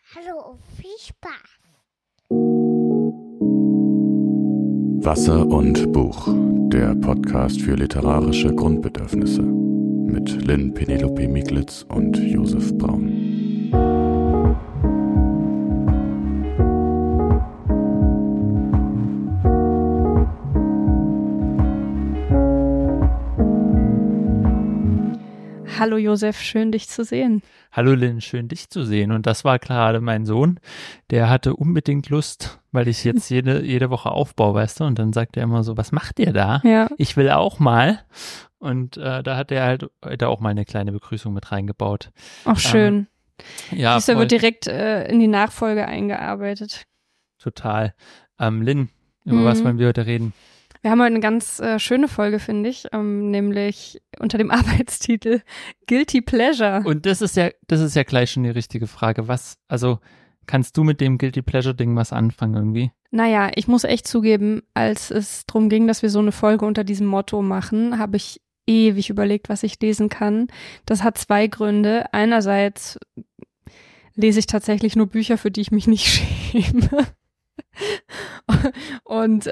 Hallo und viel Spaß. Wasser und Buch, der Podcast für literarische Grundbedürfnisse mit Lynn Penelope Miglitz und Josef Braun. Hallo Josef, schön dich zu sehen. Hallo Lynn, schön dich zu sehen. Und das war gerade mein Sohn, der hatte unbedingt Lust, weil ich jetzt jede Woche aufbaue, weißt du, und dann sagt er immer so, was macht ihr da? Ja. Ich will auch mal. Und da hat er halt auch mal eine kleine Begrüßung mit reingebaut. Auch schön. Ja, Dieser wird direkt in die Nachfolge eingearbeitet. Total. Lynn, über was wollen wir heute reden? Wir haben heute eine ganz schöne Folge, finde ich, nämlich unter dem Arbeitstitel Guilty Pleasure. Und das ist ja gleich schon die richtige Frage. Kannst du mit dem Guilty Pleasure Ding was anfangen irgendwie? Naja, ich muss echt zugeben, als es darum ging, dass wir so eine Folge unter diesem Motto machen, habe ich ewig überlegt, was ich lesen kann. Das hat zwei Gründe. Einerseits lese ich tatsächlich nur Bücher, für die ich mich nicht schäme. Und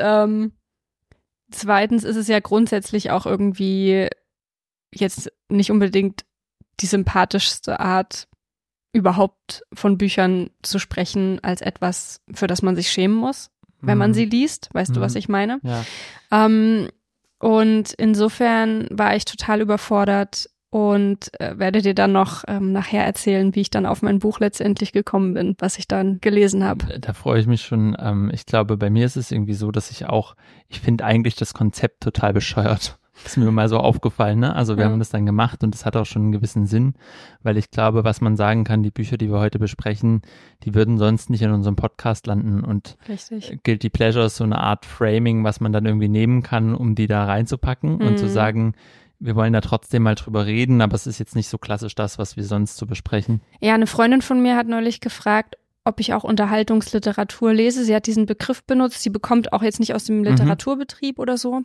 zweitens ist es ja grundsätzlich auch irgendwie jetzt nicht unbedingt die sympathischste Art, überhaupt von Büchern zu sprechen, als etwas, für das man sich schämen muss, wenn man sie liest. Weißt du, was ich meine? Ja. Und insofern war ich total überfordert und werde dir dann noch nachher erzählen, wie ich dann auf mein Buch letztendlich gekommen bin, was ich dann gelesen habe. Da freue ich mich schon. Ich glaube, bei mir ist es irgendwie so, dass ich finde eigentlich das Konzept total bescheuert. Das ist mir mal so aufgefallen, ne? Also wir haben das dann gemacht und es hat auch schon einen gewissen Sinn, weil ich glaube, was man sagen kann, die Bücher, die wir heute besprechen, die würden sonst nicht in unserem Podcast landen und Richtig. Guilty Pleasure ist so eine Art Framing, was man dann irgendwie nehmen kann, um die da reinzupacken und zu sagen, wir wollen da trotzdem mal drüber reden, aber es ist jetzt nicht so klassisch das, was wir sonst so besprechen. Ja, eine Freundin von mir hat neulich gefragt, ob ich auch Unterhaltungsliteratur lese. Sie hat diesen Begriff benutzt. Sie bekommt auch jetzt nicht aus dem Literaturbetrieb oder so.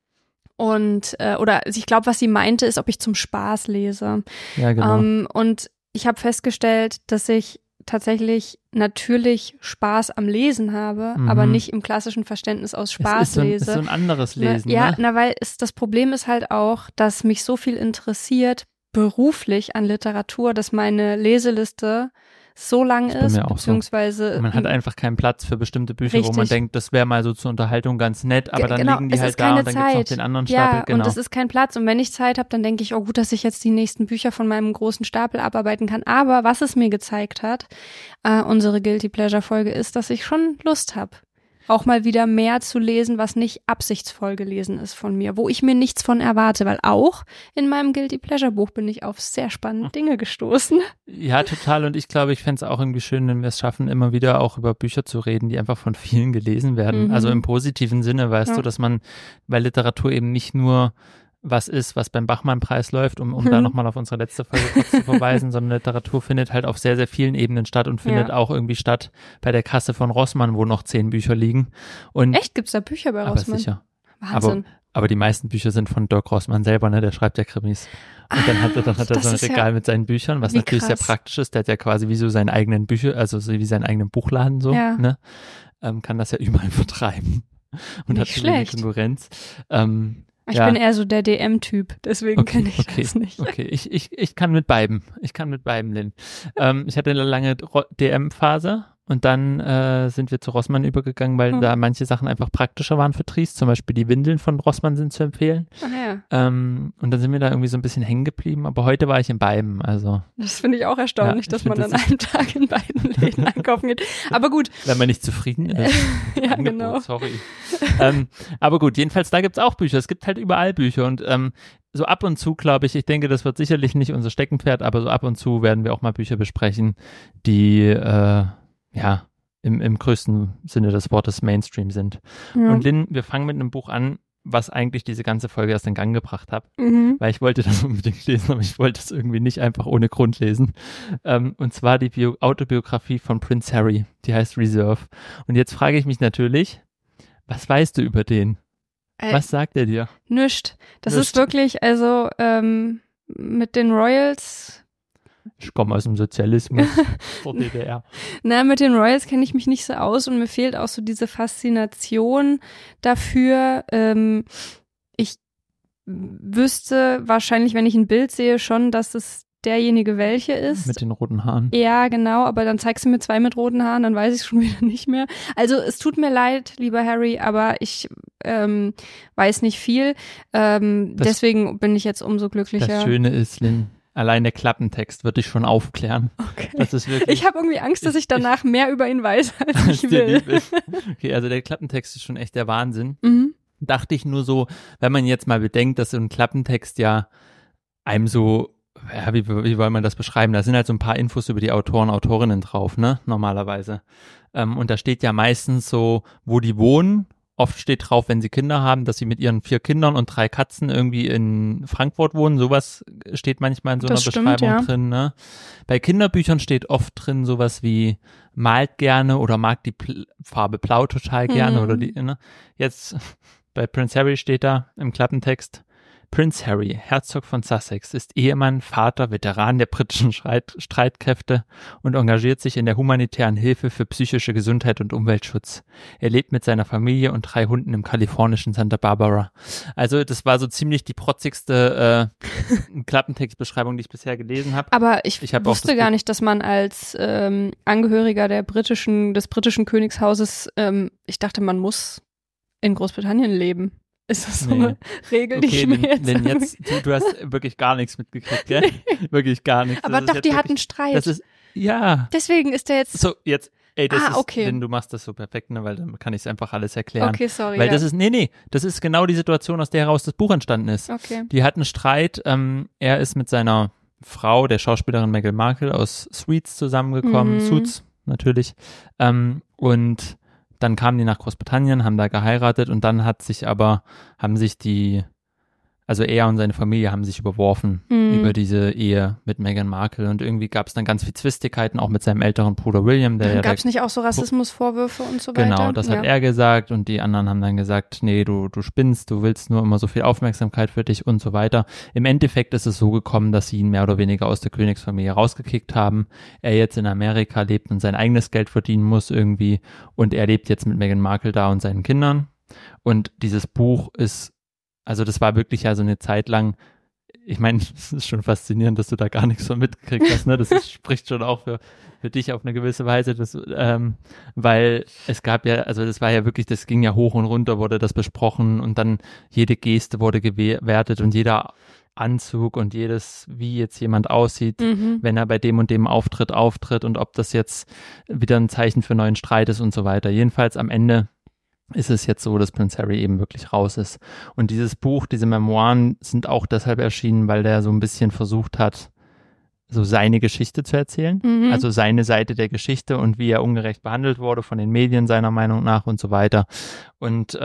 Und ich glaube, was sie meinte, ist, ob ich zum Spaß lese. Ja, genau. Und ich habe festgestellt, dass ich tatsächlich natürlich Spaß am Lesen habe, aber nicht im klassischen Verständnis aus Spaß lese. Ist so ein anderes Lesen, weil das Problem ist halt auch, dass mich so viel interessiert beruflich an Literatur, dass meine Leseliste so lang ist, beziehungsweise so. Man hat einfach keinen Platz für bestimmte Bücher, richtig. Wo man denkt, das wäre mal so zur Unterhaltung ganz nett, aber dann liegen die halt da und dann gibt es noch den anderen Stapel. Ja, und es ist kein Platz und wenn ich Zeit habe, dann denke ich, oh gut, dass ich jetzt die nächsten Bücher von meinem großen Stapel abarbeiten kann, aber was es mir gezeigt hat, unsere Guilty Pleasure Folge ist, dass ich schon Lust habe, auch mal wieder mehr zu lesen, was nicht absichtsvoll gelesen ist von mir, wo ich mir nichts von erwarte, weil auch in meinem Guilty Pleasure Buch bin ich auf sehr spannende Dinge gestoßen. Ja, total, und ich glaube, ich fände es auch irgendwie schön, wenn wir es schaffen, immer wieder auch über Bücher zu reden, die einfach von vielen gelesen werden, also im positiven Sinne, weißt du, dass man, weil Literatur eben nicht nur was ist, was beim Bachmann-Preis läuft, um da nochmal auf unsere letzte Folge kurz zu verweisen, sondern Literatur findet halt auf sehr, sehr vielen Ebenen statt und findet auch irgendwie statt bei der Kasse von Rossmann, wo noch 10 Bücher liegen. Und echt? Gibt's da Bücher bei Rossmann? Aber sicher. Wahnsinn. Aber die meisten Bücher sind von Dirk Rossmann selber, ne? Der schreibt ja Krimis. Und dann hat er so ein Regal mit seinen Büchern, was natürlich sehr praktisch ist. Der hat ja quasi wie so seinen eigenen also so wie seinen eigenen Buchladen so, ne? Kann das ja überall vertreiben. Und nicht hat so wenig Konkurrenz. Ich bin eher so der DM-Typ, deswegen kenne ich das nicht. Okay, ich kann mit beiden. Lynn. Ich hatte eine lange DM-Phase und dann sind wir zu Rossmann übergegangen, weil da manche Sachen einfach praktischer waren für Tries. Zum Beispiel die Windeln von Rossmann sind zu empfehlen. Ach ja. Und dann sind wir da irgendwie so ein bisschen hängen geblieben, aber heute war ich in beiden. Also das finde ich auch erstaunlich, dass man an einem Tag in beiden Läden einkaufen geht. Aber gut. Wenn man nicht zufrieden ist. Ja, Angebot, genau. Sorry. Aber gut, jedenfalls, da gibt's auch Bücher. Es gibt halt überall Bücher und so ab und zu, glaube ich denke, das wird sicherlich nicht unser Steckenpferd, aber so ab und zu werden wir auch mal Bücher besprechen, die im größten Sinne des Wortes Mainstream sind. Ja. Und Lynn, wir fangen mit einem Buch an, was eigentlich diese ganze Folge erst in Gang gebracht hat, weil ich wollte das unbedingt lesen, aber ich wollte es irgendwie nicht einfach ohne Grund lesen. Und zwar die Autobiografie von Prince Harry, die heißt Reserve. Und jetzt frage ich mich natürlich, was weißt du über den? Was sagt er dir? Nischt. Das ist wirklich, also mit den Royals Ich komme aus dem Sozialismus, der DDR. Na, mit den Royals kenne ich mich nicht so aus und mir fehlt auch so diese Faszination dafür. Ich wüsste wahrscheinlich, wenn ich ein Bild sehe, schon, dass es derjenige welche ist. Mit den roten Haaren. Ja, genau, aber dann zeigst du mir 2 mit roten Haaren, dann weiß ich es schon wieder nicht mehr. Also es tut mir leid, lieber Harry, aber ich weiß nicht viel. Deswegen bin ich jetzt umso glücklicher. Das Schöne ist, Lynn, allein der Klappentext wird dich schon aufklären. Okay. Das ist wirklich, ich habe irgendwie Angst, dass ich danach mehr über ihn weiß, als ich will. Okay, also der Klappentext ist schon echt der Wahnsinn. Mhm. Dachte ich nur so, wenn man jetzt mal bedenkt, dass so ein Klappentext ja einem so, ja, wie soll man das beschreiben? Da sind halt so ein paar Infos über die Autoren, Autorinnen drauf, ne, normalerweise. Und da steht ja meistens so, wo die wohnen. Oft steht drauf, wenn sie Kinder haben, dass sie mit ihren 4 Kindern und 3 Katzen irgendwie in Frankfurt wohnen. Sowas steht manchmal in so einer Beschreibung drin, ne? Bei Kinderbüchern steht oft drin sowas wie malt gerne oder mag die Farbe Blau total gerne oder die, ne? Jetzt bei Prince Harry steht da im Klappentext: Prince Harry, Herzog von Sussex, ist Ehemann, Vater, Veteran der britischen Streitkräfte und engagiert sich in der humanitären Hilfe für psychische Gesundheit und Umweltschutz. Er lebt mit seiner Familie und 3 Hunden im kalifornischen Santa Barbara. Also das war so ziemlich die protzigste Klappentextbeschreibung, die ich bisher gelesen habe. Aber ich wusste gar nicht, dass man als Angehöriger des britischen Königshauses, ich dachte, man muss in Großbritannien leben. Ist das so eine Regel, die ich mir jetzt... Du hast wirklich gar nichts mitgekriegt, gell? Wirklich gar nichts. Aber doch, die hatten Streit. Das ist, ja. Deswegen ist der jetzt... So, jetzt, okay. Denn du machst das so perfekt, ne, weil dann kann ich es einfach alles erklären. Okay, sorry. Weil das ist, das ist genau die Situation, aus der heraus das Buch entstanden ist. Okay. Die hatten Streit, er ist mit seiner Frau, der Schauspielerin Meghan Markle aus Suits zusammengekommen, Suits natürlich, und dann kamen die nach Großbritannien, haben da geheiratet und dann also er und seine Familie haben sich überworfen über diese Ehe mit Meghan Markle und irgendwie gab es dann ganz viel Zwistigkeiten, auch mit seinem älteren Bruder William. Gab es nicht auch so Rassismusvorwürfe und so weiter? Genau, das hat er gesagt und die anderen haben dann gesagt, nee, du spinnst, du willst nur immer so viel Aufmerksamkeit für dich und so weiter. Im Endeffekt ist es so gekommen, dass sie ihn mehr oder weniger aus der Königsfamilie rausgekickt haben. Er jetzt in Amerika lebt und sein eigenes Geld verdienen muss irgendwie und er lebt jetzt mit Meghan Markle da und seinen Kindern. Und dieses Buch ist, also das war wirklich ja so eine Zeit lang, ich meine, es ist schon faszinierend, dass du da gar nichts von mitgekriegt hast, ne? Das spricht schon auch für dich auf eine gewisse Weise, weil es gab ja, also das war ja wirklich, das ging ja hoch und runter, wurde das besprochen und dann jede Geste wurde gewertet und jeder Anzug und wie jetzt jemand aussieht, wenn er bei dem und dem auftritt und ob das jetzt wieder ein Zeichen für neuen Streit ist und so weiter. Jedenfalls am Ende ist es jetzt so, dass Prince Harry eben wirklich raus ist. Und dieses Buch, diese Memoiren sind auch deshalb erschienen, weil der so ein bisschen versucht hat, so seine Geschichte zu erzählen. Also seine Seite der Geschichte und wie er ungerecht behandelt wurde von den Medien seiner Meinung nach und so weiter. Und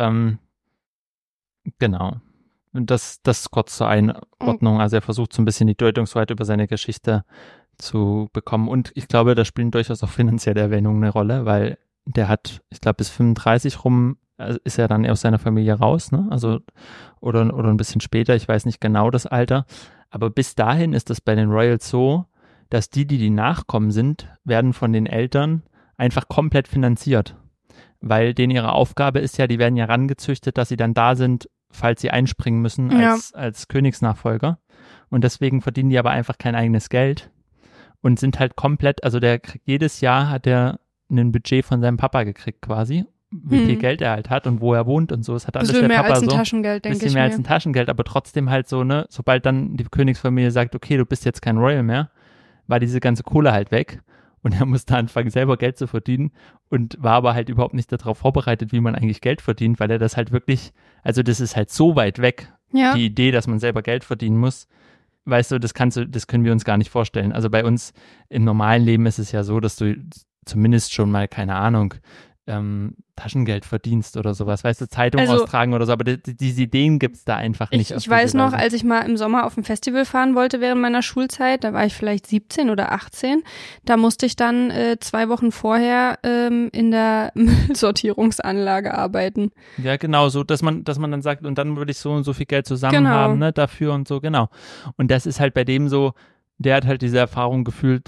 genau. Und das kurz zur Einordnung. Also er versucht so ein bisschen die Deutungshoheit über seine Geschichte zu bekommen. Und ich glaube, da spielen durchaus auch finanzielle Erwähnungen eine Rolle, weil der hat, ich glaube, bis 35 rum ist er dann aus seiner Familie raus, ne? Also, oder ein bisschen später, ich weiß nicht genau das Alter. Aber bis dahin ist das bei den Royals so, dass die nachkommen sind, werden von den Eltern einfach komplett finanziert. Weil denen ihre Aufgabe ist ja, die werden ja rangezüchtet, dass sie dann da sind, falls sie einspringen müssen als Königsnachfolger. Und deswegen verdienen die aber einfach kein eigenes Geld und sind halt komplett, also jedes Jahr hat der ein Budget von seinem Papa gekriegt quasi, wie viel Geld er halt hat und wo er wohnt und so. Es hat alles der Papa so. Bisschen mehr als ein Taschengeld, denke ich mir. Bisschen mehr als ein Taschengeld, aber trotzdem halt so, ne, sobald dann die Königsfamilie sagt, okay, du bist jetzt kein Royal mehr, war diese ganze Kohle halt weg und er musste anfangen, selber Geld zu verdienen und war aber halt überhaupt nicht darauf vorbereitet, wie man eigentlich Geld verdient, weil er das halt wirklich, also das ist halt so weit weg, die Idee, dass man selber Geld verdienen muss. Weißt du, das können wir uns gar nicht vorstellen. Also bei uns im normalen Leben ist es ja so, dass du zumindest schon mal, keine Ahnung, Taschengeld verdienst oder sowas, weißt du, Zeitung austragen oder so, aber diese Ideen gibt es da einfach nicht. Ich weiß noch, als ich mal im Sommer auf ein Festival fahren wollte während meiner Schulzeit, da war ich vielleicht 17 oder 18, da musste ich dann 2 Wochen vorher in der Müllsortierungsanlage arbeiten. Ja, genau, so, dass man dann sagt, und dann würde ich so und so viel Geld zusammen haben, ne, dafür und so, genau. Und das ist halt bei dem so, der hat halt diese Erfahrung gefühlt,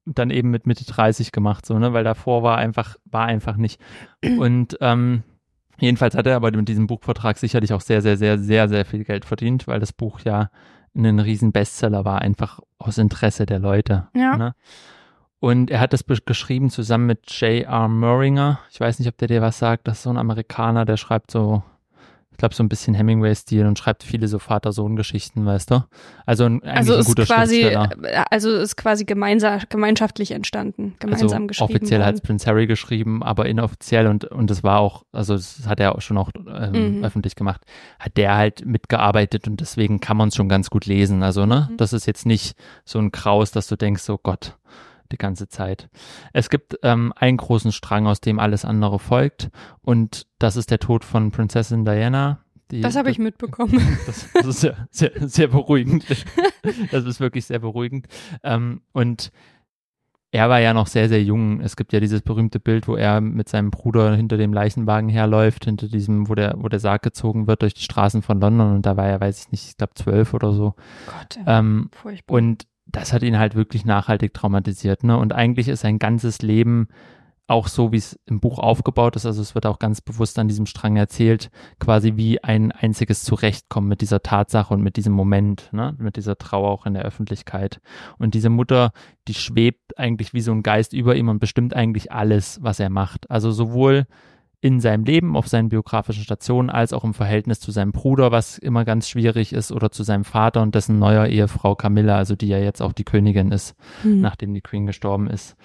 dann eben mit Mitte 30 gemacht, so, ne, weil davor war einfach nicht. Und jedenfalls hat er aber mit diesem Buchvertrag sicherlich auch sehr, sehr, sehr, sehr, sehr viel Geld verdient, weil das Buch ja ein riesen Bestseller war, einfach aus Interesse der Leute. Ja. Ne? Und er hat das geschrieben zusammen mit J.R. Muringer. Ich weiß nicht, ob der dir was sagt. Das ist so ein Amerikaner, der schreibt so, ich glaube, so ein bisschen Hemingway-Stil und schreibt viele so Vater-Sohn-Geschichten, weißt du? Also ein guter Schriftsteller. Also ist quasi gemeinschaftlich entstanden, gemeinsam geschrieben. Offiziell hat es Prince Harry geschrieben, aber inoffiziell und das war auch, also das hat er auch schon öffentlich gemacht, hat der halt mitgearbeitet und deswegen kann man es schon ganz gut lesen. Also, ne? Das ist jetzt nicht so ein Kraus, dass du denkst, oh Gott, die ganze Zeit. Es gibt einen großen Strang, aus dem alles andere folgt und das ist der Tod von Prinzessin Diana. Das habe ich mitbekommen. Das ist sehr, sehr, sehr beruhigend. Das ist wirklich sehr beruhigend. Und er war ja noch sehr, sehr jung. Es gibt ja dieses berühmte Bild, wo er mit seinem Bruder hinter dem Leichenwagen herläuft, hinter diesem, wo der Sarg gezogen wird durch die Straßen von London und da war er, weiß ich nicht, ich glaube 12 oder so. Gott, furchtbar. Und das hat ihn halt wirklich nachhaltig traumatisiert, ne? Und eigentlich ist sein ganzes Leben auch so, wie es im Buch aufgebaut ist, also es wird auch ganz bewusst an diesem Strang erzählt, quasi wie ein einziges Zurechtkommen mit dieser Tatsache und mit diesem Moment, ne? Mit dieser Trauer auch in der Öffentlichkeit. Und diese Mutter, die schwebt eigentlich wie so ein Geist über ihm und bestimmt eigentlich alles, was er macht. Also sowohl in seinem Leben, auf seinen biografischen Stationen, als auch im Verhältnis zu seinem Bruder, was immer ganz schwierig ist, oder zu seinem Vater und dessen neuer Ehefrau Camilla, also die ja jetzt auch die Königin ist, nachdem die Queen gestorben ist.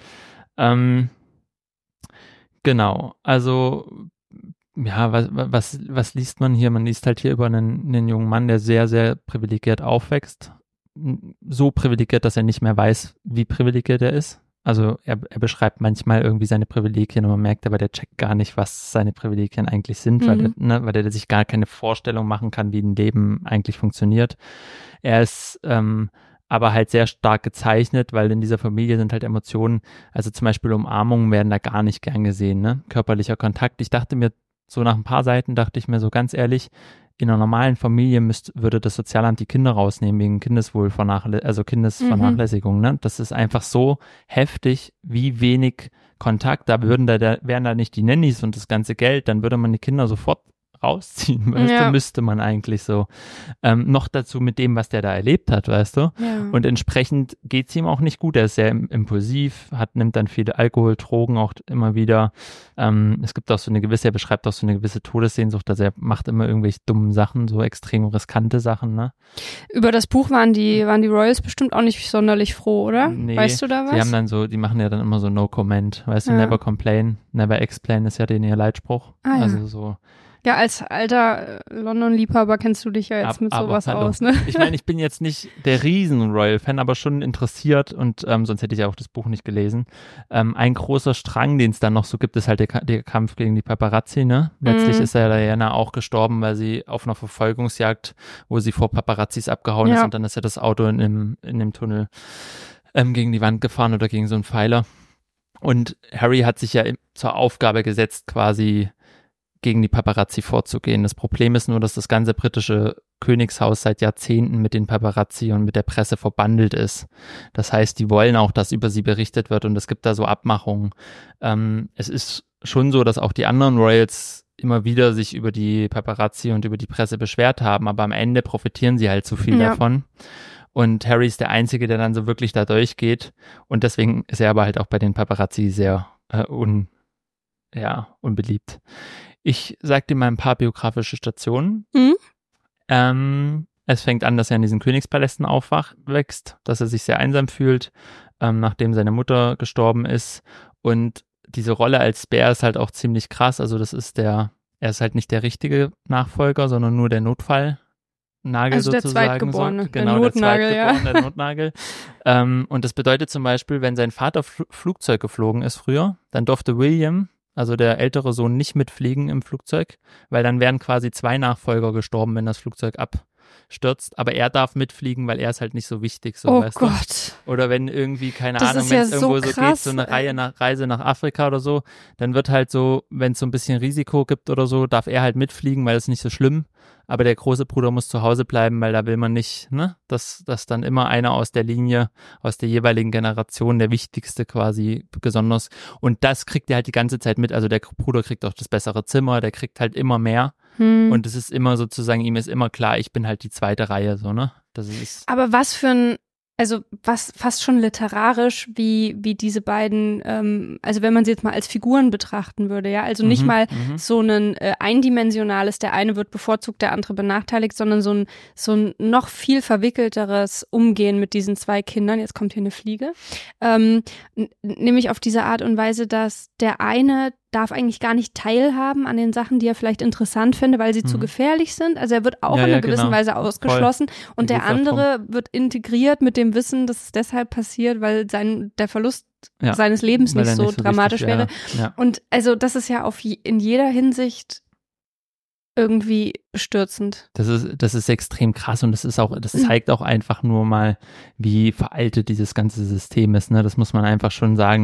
Genau, also ja, was liest man hier? Man liest halt hier über einen jungen Mann, der sehr, sehr privilegiert aufwächst. So privilegiert, dass er nicht mehr weiß, wie privilegiert er ist. Also er beschreibt manchmal irgendwie seine Privilegien und man merkt aber, der checkt gar nicht, was seine Privilegien eigentlich sind, weil er sich gar keine Vorstellung machen kann, wie ein Leben eigentlich funktioniert. Er ist aber halt sehr stark gezeichnet, weil in dieser Familie sind halt Emotionen, also zum Beispiel Umarmungen werden da gar nicht gern gesehen, ne? Körperlicher Kontakt. Ich dachte mir, so nach ein paar Seiten dachte ich mir so ganz ehrlich, in einer normalen Familie würde das Sozialamt die Kinder rausnehmen wegen Kindesvernachlässigung. Ne? Das ist einfach so heftig, wie wenig Kontakt. Wären da nicht die Nannies und das ganze Geld, dann würde man die Kinder sofort rausziehen, weißt du, müsste man eigentlich so. Noch dazu mit dem, was der da erlebt hat, weißt du. Ja. Und entsprechend geht es ihm auch nicht gut. Er ist sehr impulsiv, nimmt dann viele Alkohol, Drogen auch immer wieder. Es gibt auch er beschreibt auch so eine gewisse Todessehnsucht, also er macht immer irgendwelche dummen Sachen, so extrem riskante Sachen, ne? Über das Buch waren die Royals bestimmt auch nicht sonderlich froh, oder? Nee, weißt du da was? Die machen ja dann immer so No Comment, weißt du, never complain, never explain ist ja ihr Leitspruch. Also so. Ja, als alter London-Liebhaber kennst du dich ja jetzt mit sowas aus, ne? Ich meine, ich bin jetzt nicht der Riesen-Royal-Fan, aber schon interessiert und sonst hätte ich ja auch das Buch nicht gelesen. Ein großer Strang, den es dann noch so gibt, ist halt der Kampf gegen die Paparazzi, ne? Letztlich ist ja Diana auch gestorben, weil sie auf einer Verfolgungsjagd, wo sie vor Paparazzis abgehauen ist und dann ist ja das Auto in dem Tunnel gegen die Wand gefahren oder gegen so einen Pfeiler. Und Harry hat sich ja zur Aufgabe gesetzt, quasi gegen die Paparazzi vorzugehen. Das Problem ist nur, dass das ganze britische Königshaus seit Jahrzehnten mit den Paparazzi und mit der Presse verbandelt ist. Das heißt, die wollen auch, dass über sie berichtet wird und es gibt da so Abmachungen. Es ist schon so, dass auch die anderen Royals immer wieder sich über die Paparazzi und über die Presse beschwert haben, aber am Ende profitieren sie halt so viel davon. Und Harry ist der Einzige, der dann so wirklich da durchgeht und deswegen ist er aber halt auch bei den Paparazzi sehr unbeliebt. Ich sag dir mal ein paar biografische Stationen. Es fängt an, dass er in diesen Königspalästen aufwächst, dass er sich sehr einsam fühlt, nachdem seine Mutter gestorben ist. Und diese Rolle als Bär ist halt auch ziemlich krass. Also er ist halt nicht der richtige Nachfolger, sondern nur der Notfallnagel also sozusagen. Der Zweitgeborene, genau, der Notnagel, der Notnagel. Und das bedeutet zum Beispiel, wenn sein Vater Flugzeug geflogen ist früher, dann durfte William, also der ältere Sohn, nicht mitfliegen im Flugzeug, weil dann wären quasi 2 Nachfolger gestorben, wenn das Flugzeug stürzt, aber er darf mitfliegen, weil er ist halt nicht so wichtig, so, Oh weißt Gott. du? Oder wenn irgendwie, keine Das Ahnung, ist wenn ja es so irgendwo so geht, krass, so eine Reise nach Afrika oder so, dann wird halt so, wenn es so ein bisschen Risiko gibt oder so, darf er halt mitfliegen, weil es nicht so schlimm, aber der große Bruder muss zu Hause bleiben, weil da will man nicht, ne, dass dann immer einer aus der Linie, aus der jeweiligen Generation, der Wichtigste quasi besonders, und das kriegt er halt die ganze Zeit mit, also der Bruder kriegt auch das bessere Zimmer, der kriegt halt immer mehr und es ist immer sozusagen, ihm ist immer klar, ich bin halt die zweite Reihe, so, ne, das ist. Aber was für ein, also was fast schon literarisch, wie diese beiden, also wenn man sie jetzt mal als Figuren betrachten würde, ja, also nicht mal so ein eindimensionales, der eine wird bevorzugt, der andere benachteiligt, sondern so ein noch viel verwickelteres Umgehen mit diesen zwei Kindern, jetzt kommt hier eine Fliege, nämlich auf diese Art und Weise, dass der eine darf eigentlich gar nicht teilhaben an den Sachen, die er vielleicht interessant finde, weil sie zu gefährlich sind. Also er wird auch in einer gewissen Weise ausgeschlossen. Voll. Und der andere wird integriert mit dem Wissen, dass es deshalb passiert, weil der Verlust seines Lebens nicht so dramatisch wäre. Ja. Und also das ist ja in jeder Hinsicht irgendwie bestürzend. Das ist extrem krass und das zeigt auch einfach nur mal, wie veraltet dieses ganze System ist. Ne? Das muss man einfach schon sagen.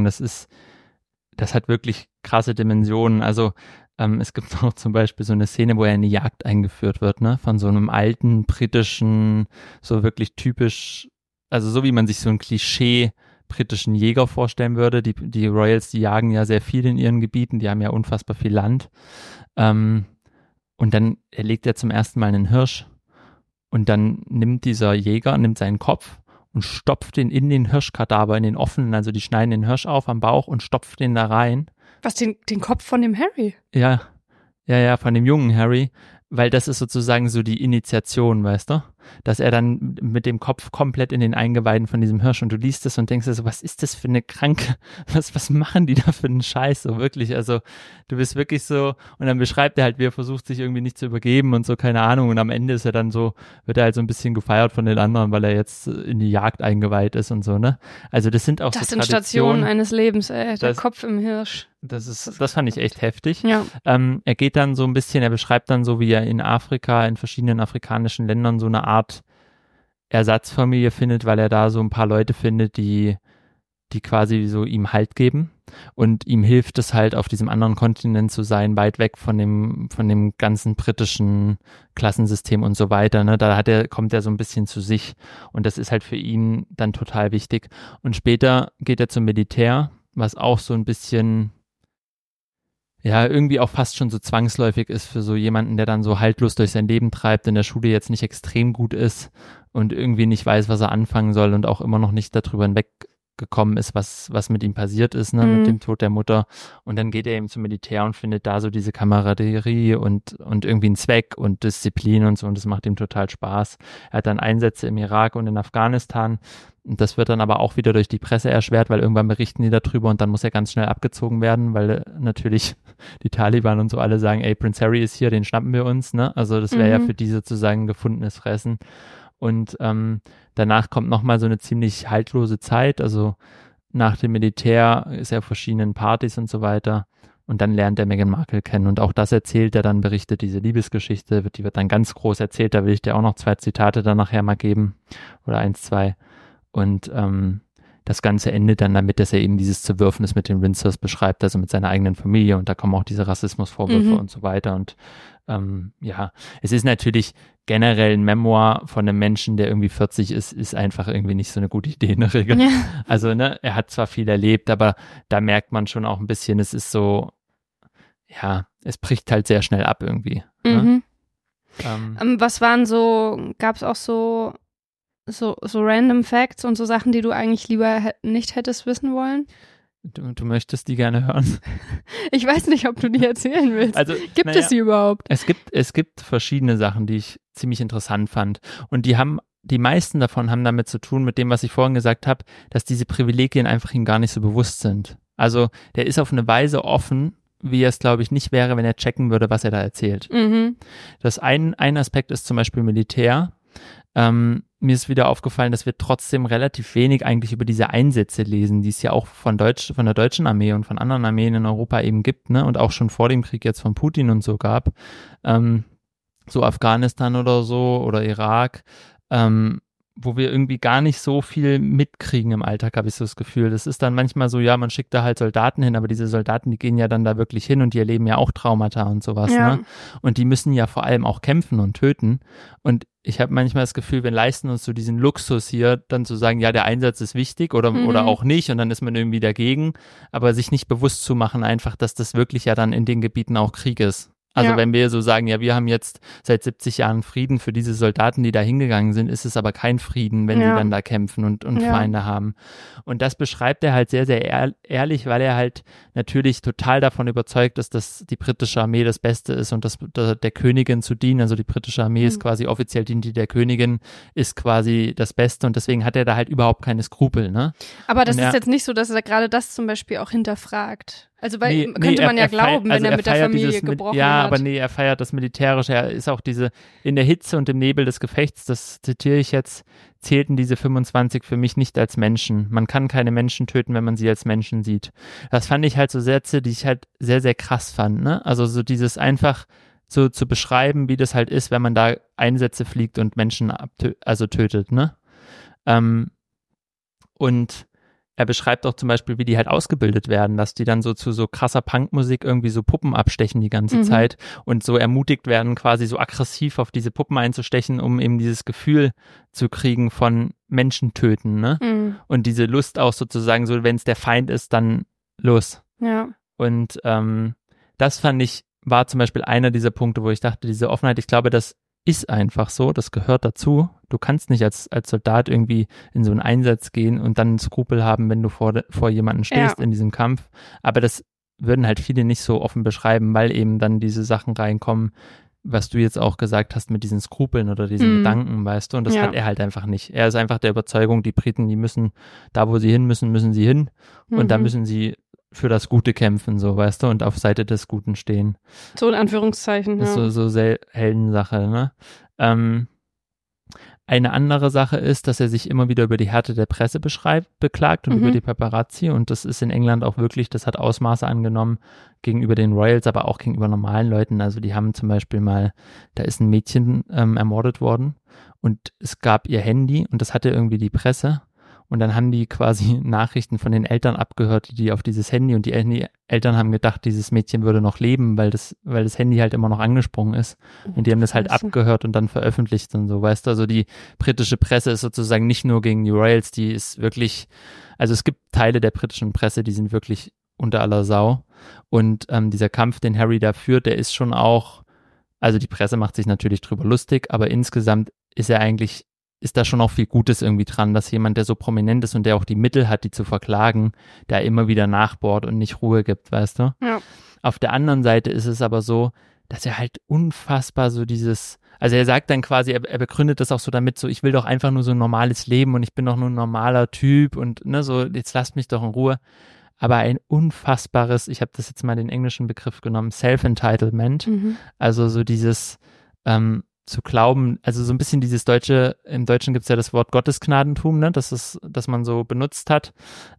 Das hat wirklich krasse Dimensionen. Also es gibt auch zum Beispiel so eine Szene, wo er in die Jagd eingeführt wird, ne, von so einem alten britischen, so wirklich typisch, also so wie man sich so ein Klischee britischen Jäger vorstellen würde. Die Royals, die jagen ja sehr viel in ihren Gebieten, die haben ja unfassbar viel Land. Und dann erlegt er zum ersten Mal einen Hirsch und dann nimmt dieser Jäger seinen Kopf und stopft ihn in den Hirschkadaver, in den offenen, also die schneiden den Hirsch auf am Bauch und stopft den da rein. Was, den Kopf von dem Harry? Ja, von dem jungen Harry, weil das ist sozusagen so die Initiation, weißt du? Dass er dann mit dem Kopf komplett in den Eingeweiden von diesem Hirsch und du liest es und denkst dir so, was ist das für eine Kranke, was machen die da für einen Scheiß, so wirklich, also du bist wirklich so, und dann beschreibt er halt, wie er versucht, sich irgendwie nicht zu übergeben und so, keine Ahnung, und am Ende ist er dann so, wird er halt so ein bisschen gefeiert von den anderen, weil er jetzt in die Jagd eingeweiht ist und so, ne? Also das sind auch so Traditionen. Das sind Stationen eines Lebens, der Kopf im Hirsch. Das fand ich echt heftig. Ja. Er geht dann so ein bisschen, er beschreibt dann so, wie er in Afrika, in verschiedenen afrikanischen Ländern so eine Art Ersatzfamilie findet, weil er da so ein paar Leute findet, die quasi so ihm Halt geben und ihm hilft es halt, auf diesem anderen Kontinent zu sein, weit weg von dem ganzen britischen Klassensystem und so weiter, ne? Kommt er so ein bisschen zu sich und das ist halt für ihn dann total wichtig. Und später geht er zum Militär, was auch so ein bisschen, ja, irgendwie auch fast schon so zwangsläufig ist für so jemanden, der dann so haltlos durch sein Leben treibt, in der Schule jetzt nicht extrem gut ist und irgendwie nicht weiß, was er anfangen soll und auch immer noch nicht darüber hinweggekommen ist, was mit ihm passiert ist, ne, mit dem Tod der Mutter. Und dann geht er eben zum Militär und findet da so diese Kameraderie und irgendwie einen Zweck und Disziplin und so und das macht ihm total Spaß. Er hat dann Einsätze im Irak und in Afghanistan. Und das wird dann aber auch wieder durch die Presse erschwert, weil irgendwann berichten die darüber und dann muss er ganz schnell abgezogen werden, weil natürlich die Taliban und so alle sagen, ey, Prince Harry ist hier, den schnappen wir uns, ne? Also das wäre ja für die sozusagen gefundenes Fressen. Und danach kommt nochmal so eine ziemlich haltlose Zeit, also nach dem Militär ist er auf verschiedenen Partys und so weiter. Und dann lernt er Meghan Markle kennen und auch das erzählt er dann, berichtet diese Liebesgeschichte, die wird dann ganz groß erzählt, da will ich dir auch noch 2 Zitate dann nachher mal geben oder 1, 2. Und das Ganze endet dann damit, dass er eben dieses Zerwürfnis mit den Windsors beschreibt, also mit seiner eigenen Familie und da kommen auch diese Rassismusvorwürfe und so weiter und ja, es ist natürlich generell ein Memoir von einem Menschen, der irgendwie 40 ist einfach irgendwie nicht so eine gute Idee in der Regel. Ja. Also, ne, er hat zwar viel erlebt, aber da merkt man schon auch ein bisschen, es ist so, ja, es bricht halt sehr schnell ab irgendwie. Ne? Was waren so, gab es auch so random Facts und so Sachen, die du eigentlich lieber nicht hättest wissen wollen? Du möchtest die gerne hören? Ich weiß nicht, ob du die erzählen willst. Also, gibt es die überhaupt? Es gibt verschiedene Sachen, die ich ziemlich interessant fand. Und die meisten davon haben damit zu tun, mit dem, was ich vorhin gesagt habe, dass diese Privilegien einfach ihm gar nicht so bewusst sind. Also der ist auf eine Weise offen, wie er es, glaube ich, nicht wäre, wenn er checken würde, was er da erzählt. Das ein Aspekt ist zum Beispiel Militär. Mir ist wieder aufgefallen, dass wir trotzdem relativ wenig eigentlich über diese Einsätze lesen, die es ja auch von der deutschen Armee und von anderen Armeen in Europa eben gibt, ne? Und auch schon vor dem Krieg jetzt von Putin und so gab. so Afghanistan oder so oder Irak, wo wir irgendwie gar nicht so viel mitkriegen im Alltag, habe ich so das Gefühl. Das ist dann manchmal so, ja, man schickt da halt Soldaten hin, aber diese Soldaten, die gehen ja dann da wirklich hin und die erleben ja auch Traumata und sowas, ne? Und die müssen ja vor allem auch kämpfen und töten. Und ich habe manchmal das Gefühl, wir leisten uns so diesen Luxus hier, dann zu sagen, ja, der Einsatz ist wichtig oder auch nicht und dann ist man irgendwie dagegen, aber sich nicht bewusst zu machen einfach, dass das wirklich ja dann in den Gebieten auch Krieg ist. Also wenn wir so sagen, ja, wir haben jetzt seit 70 Jahren Frieden für diese Soldaten, die da hingegangen sind, ist es aber kein Frieden, wenn die dann da kämpfen und Feinde haben. Und das beschreibt er halt sehr, sehr ehrlich, weil er halt natürlich total davon überzeugt ist, dass die britische Armee das Beste ist und der Königin zu dienen. Also die britische Armee ist quasi offiziell dient die der Königin, ist quasi das Beste und deswegen hat er da halt überhaupt keine Skrupel, ne? Aber das ist jetzt nicht so, dass er gerade das zum Beispiel auch hinterfragt. Also könnte man ja glauben, wenn er mit der Familie gebrochen hat. Aber nee, er feiert das Militärische. Er ist auch in der Hitze und im Nebel des Gefechts, das zitiere ich jetzt, zählten diese 25 für mich nicht als Menschen. Man kann keine Menschen töten, wenn man sie als Menschen sieht. Das fand ich halt so Sätze, die ich halt sehr, sehr krass fand, ne? Also so dieses einfach so zu beschreiben, wie das halt ist, wenn man da Einsätze fliegt und Menschen tötet, ne? Und er beschreibt auch zum Beispiel, wie die halt ausgebildet werden, dass die dann so zu so krasser Punkmusik irgendwie so Puppen abstechen die ganze Zeit und so ermutigt werden, quasi so aggressiv auf diese Puppen einzustechen, um eben dieses Gefühl zu kriegen von Menschen töten, ne? Und diese Lust auch sozusagen so, wenn es der Feind ist, dann los. Ja. Und das fand ich, war zum Beispiel einer dieser Punkte, wo ich dachte, diese Offenheit, ich glaube, das ist einfach so, das gehört dazu. Du kannst nicht als Soldat irgendwie in so einen Einsatz gehen und dann Skrupel haben, wenn du vor jemanden stehst in diesem Kampf. Aber das würden halt viele nicht so offen beschreiben, weil eben dann diese Sachen reinkommen, was du jetzt auch gesagt hast mit diesen Skrupeln oder diesen Gedanken, weißt du, und das hat er halt einfach nicht. Er ist einfach der Überzeugung, die Briten, die müssen, da wo sie hin müssen, müssen sie hin und da müssen sie für das Gute kämpfen, so, weißt du, und auf Seite des Guten stehen. So in Anführungszeichen, Das ist so sehr Heldensache, ne? Eine andere Sache ist, dass er sich immer wieder über die Härte der Presse beklagt und über die Paparazzi und das ist in England auch wirklich, das hat Ausmaße angenommen gegenüber den Royals, aber auch gegenüber normalen Leuten. Also die haben zum Beispiel mal, da ist ein Mädchen ermordet worden und es gab ihr Handy und das hatte irgendwie die Presse. Und dann haben die quasi Nachrichten von den Eltern abgehört, die auf dieses Handy und die Eltern haben gedacht, dieses Mädchen würde noch leben, weil das Handy halt immer noch angesprungen ist. Und die haben das halt abgehört und dann veröffentlicht und so, weißt du. Also die britische Presse ist sozusagen nicht nur gegen die Royals, die ist wirklich, also es gibt Teile der britischen Presse, die sind wirklich unter aller Sau. Und dieser Kampf, den Harry da führt, der ist schon auch, also die Presse macht sich natürlich drüber lustig, aber insgesamt ist da schon auch viel Gutes irgendwie dran, dass jemand, der so prominent ist und der auch die Mittel hat, die zu verklagen, der immer wieder nachbohrt und nicht Ruhe gibt, weißt du? Ja. Auf der anderen Seite ist es aber so, dass er halt unfassbar so also er sagt dann quasi, er begründet das auch so damit, so ich will doch einfach nur so ein normales Leben und ich bin doch nur ein normaler Typ und ne, so jetzt lasst mich doch in Ruhe. Aber ein unfassbares, ich habe das jetzt mal den englischen Begriff genommen, Self-Entitlement, also so dieses zu glauben, also so ein bisschen dieses im Deutschen gibt es ja das Wort Gottesgnadentum, ne, das man so benutzt hat,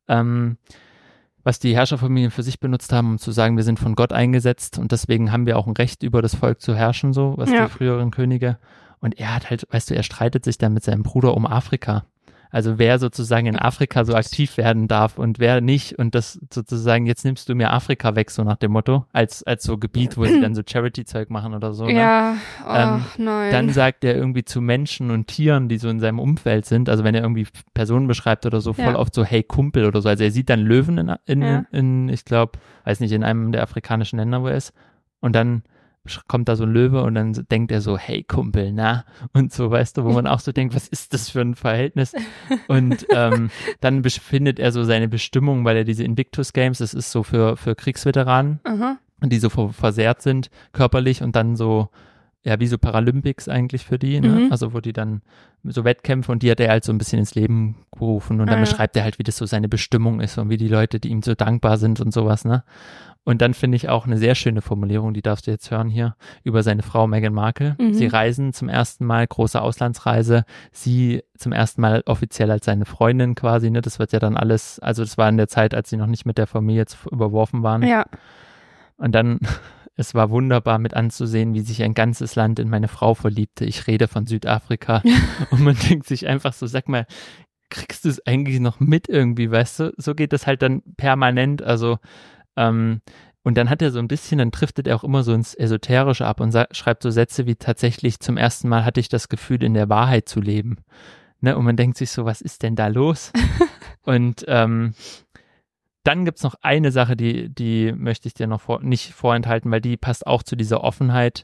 was die Herrscherfamilien für sich benutzt haben, um zu sagen, wir sind von Gott eingesetzt und deswegen haben wir auch ein Recht, über das Volk zu herrschen, so, was die früheren Könige. Und er hat halt, weißt du, er streitet sich dann mit seinem Bruder um Afrika. Also wer sozusagen in Afrika so aktiv werden darf und wer nicht und das sozusagen, jetzt nimmst du mir Afrika weg, so nach dem Motto, als so Gebiet, wo sie dann so Charity-Zeug machen oder so. Ja, ne? Nein. Dann sagt er irgendwie zu Menschen und Tieren, die so in seinem Umfeld sind, also wenn er irgendwie Personen beschreibt oder so, voll oft so, hey Kumpel oder so. Also er sieht dann Löwen in ich glaube, weiß nicht, in einem der afrikanischen Länder, wo er ist und dann kommt da so ein Löwe und dann denkt er so, hey Kumpel, na? Und so, weißt du, wo man auch so denkt, was ist das für ein Verhältnis? Und dann findet er so seine Bestimmung, weil er diese Invictus Games, das ist so für Kriegsveteranen, die so versehrt sind körperlich und dann so, ja, wie so Paralympics eigentlich für die, ne? Also wo die dann so Wettkämpfe und die hat er halt so ein bisschen ins Leben gerufen und dann beschreibt er halt, wie das so seine Bestimmung ist und wie die Leute, die ihm so dankbar sind und sowas, ne? Und dann finde ich auch eine sehr schöne Formulierung, die darfst du jetzt hören hier, über seine Frau Meghan Markle. Sie reisen zum ersten Mal, große Auslandsreise, sie zum ersten Mal offiziell als seine Freundin quasi, ne? Das wird ja dann alles, also das war in der Zeit, als sie noch nicht mit der Familie überworfen waren. Ja. Und dann es war wunderbar mit anzusehen, wie sich ein ganzes Land in meine Frau verliebte. Ich rede von Südafrika. Und man denkt sich einfach so, sag mal, kriegst du es eigentlich noch mit irgendwie, weißt du? So geht das halt dann permanent, also und dann hat er so ein bisschen, dann driftet er auch immer so ins Esoterische ab und schreibt so Sätze wie tatsächlich zum ersten Mal hatte ich das Gefühl, in der Wahrheit zu leben. Ne? Und man denkt sich so, was ist denn da los? Und dann gibt's noch eine Sache, die möchte ich dir noch nicht vorenthalten, weil die passt auch zu dieser Offenheit,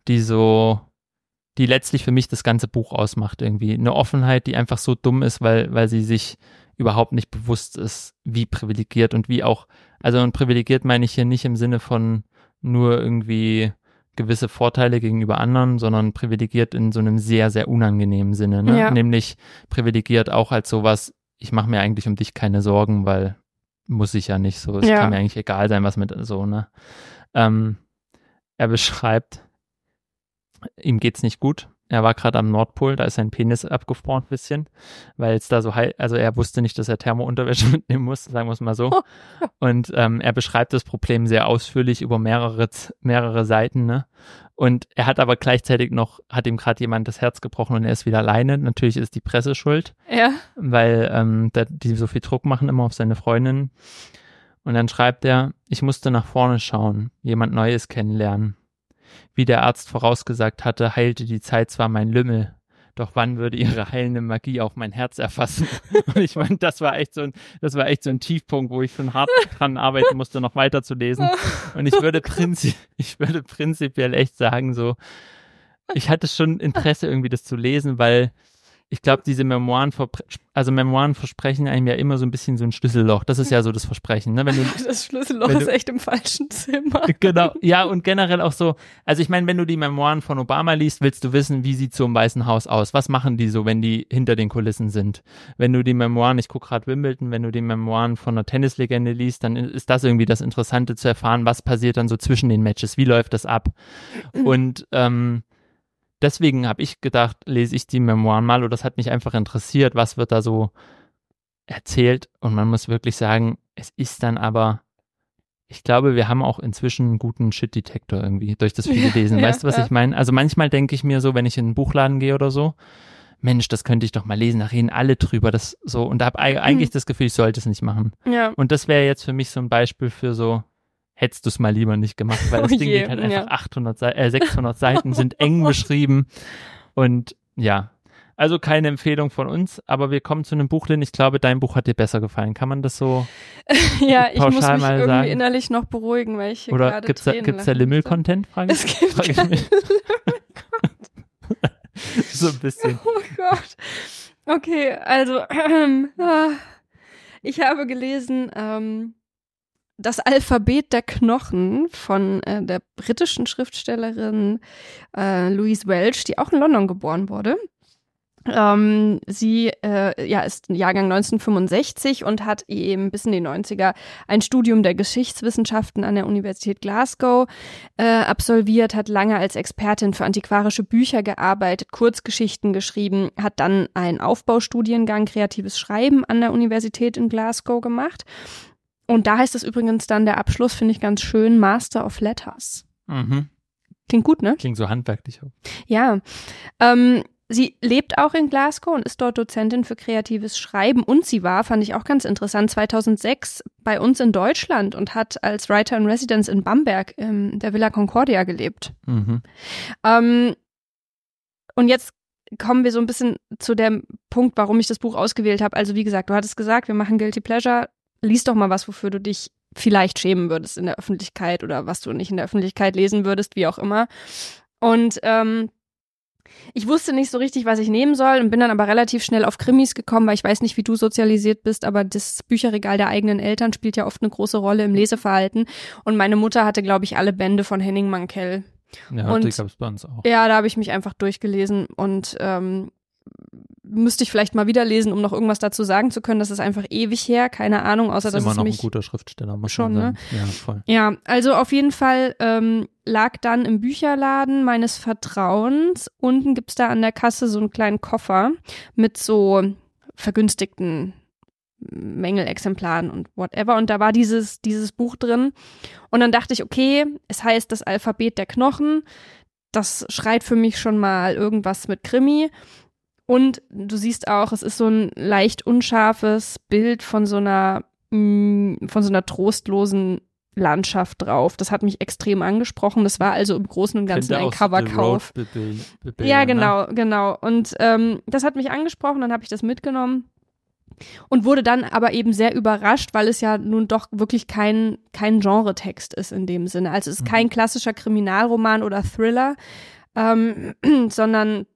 die letztlich für mich das ganze Buch ausmacht irgendwie. Eine Offenheit, die einfach so dumm ist, weil sie sich überhaupt nicht bewusst ist, wie privilegiert und wie auch, also und privilegiert meine ich hier nicht im Sinne von nur irgendwie gewisse Vorteile gegenüber anderen, sondern privilegiert in so einem sehr, sehr unangenehmen Sinne, ne? Ja. Nämlich privilegiert auch als sowas, ich mache mir eigentlich um dich keine Sorgen, weil muss ich ja nicht so, es kann mir eigentlich egal sein, was mit so, ne? Er beschreibt, ihm geht's nicht gut. Er war gerade am Nordpol, da ist sein Penis abgefroren ein bisschen, weil es da so also er wusste nicht, dass er Thermounterwäsche mitnehmen muss, sagen wir es mal so. Und er beschreibt das Problem sehr ausführlich über mehrere Seiten, ne? Und er hat aber gleichzeitig hat ihm gerade jemand das Herz gebrochen und er ist wieder alleine. Natürlich ist die Presse schuld, weil die so viel Druck machen immer auf seine Freundin. Und dann schreibt er, ich musste nach vorne schauen, jemand Neues kennenlernen. Wie der Arzt vorausgesagt hatte, heilte die Zeit zwar mein Lümmel, doch wann würde ihre heilende Magie auch mein Herz erfassen? Und ich meine, das war echt so ein Tiefpunkt, wo ich schon hart dran arbeiten musste, noch weiter zu lesen. Und ich würde prinzipiell echt sagen, so, ich hatte schon Interesse irgendwie das zu lesen, weil ich glaube, diese Memoiren versprechen einem ja immer so ein bisschen so ein Schlüsselloch. Das ist ja so das Versprechen. Ne? Das Schlüsselloch ist echt im falschen Zimmer. Genau, ja, und generell auch so, also ich meine, wenn du die Memoiren von Obama liest, willst du wissen, wie sieht so im Weißen Haus aus? Was machen die so, wenn die hinter den Kulissen sind? Wenn du die Memoiren, ich gucke gerade Wimbledon, wenn du die Memoiren von einer Tennislegende liest, dann ist das irgendwie das Interessante zu erfahren, was passiert dann so zwischen den Matches, wie läuft das ab? Und deswegen habe ich gedacht, lese ich die Memoiren mal, oder das hat mich einfach interessiert, was wird da so erzählt, und man muss wirklich sagen, es ist dann aber, ich glaube, wir haben auch inzwischen einen guten Shit-Detektor irgendwie durch das viele Lesen. Weißt du, was ich meine? Also manchmal denke ich mir so, wenn ich in einen Buchladen gehe oder so, Mensch, das könnte ich doch mal lesen, da reden alle drüber, das so, und da habe eigentlich das Gefühl, ich sollte es nicht machen. Ja. Und das wäre jetzt für mich so ein Beispiel für so, hättest du es mal lieber nicht gemacht, weil das Ding geht halt einfach 600 Seiten, sind eng beschrieben, und ja, also keine Empfehlung von uns, aber wir kommen zu einem Buch, Lynn, ich glaube, dein Buch hat dir besser gefallen. Kann man das so ja, ich muss mich mal irgendwie sagen? Innerlich noch beruhigen, weil ich hier Oder gerade gibt's da Limmel-Content? Es gibt Limmel-Content. So ein bisschen. Oh Gott. Okay, also ich habe gelesen Das Alphabet der Knochen von der britischen Schriftstellerin Louise Welch, die auch in London geboren wurde. Sie ist Jahrgang 1965 und hat eben bis in die 90er ein Studium der Geschichtswissenschaften an der Universität Glasgow absolviert, hat lange als Expertin für antiquarische Bücher gearbeitet, Kurzgeschichten geschrieben, hat dann einen Aufbaustudiengang Kreatives Schreiben an der Universität in Glasgow gemacht. Und da heißt es übrigens dann, der Abschluss finde ich ganz schön, Master of Letters. Mhm. Klingt gut, ne? Klingt so handwerklich. Ja. Sie lebt auch in Glasgow und ist dort Dozentin für kreatives Schreiben. Und sie war, fand ich auch ganz interessant, 2006 bei uns in Deutschland und hat als Writer in Residence in Bamberg in der Villa Concordia gelebt. Mhm. Und jetzt kommen wir so ein bisschen zu dem Punkt, warum ich das Buch ausgewählt habe. Also wie gesagt, du hattest gesagt, wir machen Guilty Pleasure. Lies doch mal was, wofür du dich vielleicht schämen würdest in der Öffentlichkeit oder was du nicht in der Öffentlichkeit lesen würdest, wie auch immer. Und ich wusste nicht so richtig, was ich nehmen soll, und bin dann aber relativ schnell auf Krimis gekommen, weil ich weiß nicht, wie du sozialisiert bist, aber das Bücherregal der eigenen Eltern spielt ja oft eine große Rolle im Leseverhalten. Und meine Mutter hatte, glaube ich, alle Bände von Henning Mankell. Ja, die gab es bei uns auch. Ja, da habe ich mich einfach durchgelesen und müsste ich vielleicht mal wieder lesen, um noch irgendwas dazu sagen zu können. Das ist einfach ewig her, keine Ahnung, außer dass es mich... Ist immer noch ein guter Schriftsteller, muss schon, man sagen. Ne? Ja, voll. Ja, also auf jeden Fall lag dann im Bücherladen meines Vertrauens, unten gibt's da an der Kasse so einen kleinen Koffer mit so vergünstigten Mängelexemplaren und whatever. Und da war dieses Buch drin. Und dann dachte ich, okay, es heißt das Alphabet der Knochen. Das schreit für mich schon mal irgendwas mit Krimi. Und du siehst auch, es ist so ein leicht unscharfes Bild von so einer trostlosen Landschaft drauf. Das hat mich extrem angesprochen. Das war also im Großen und Ganzen ein Coverkauf. Ja, genau. Und das hat mich angesprochen, dann habe ich das mitgenommen und wurde dann aber eben sehr überrascht, weil es ja nun doch wirklich kein Genretext ist in dem Sinne. Also es ist kein klassischer Kriminalroman oder Thriller, sondern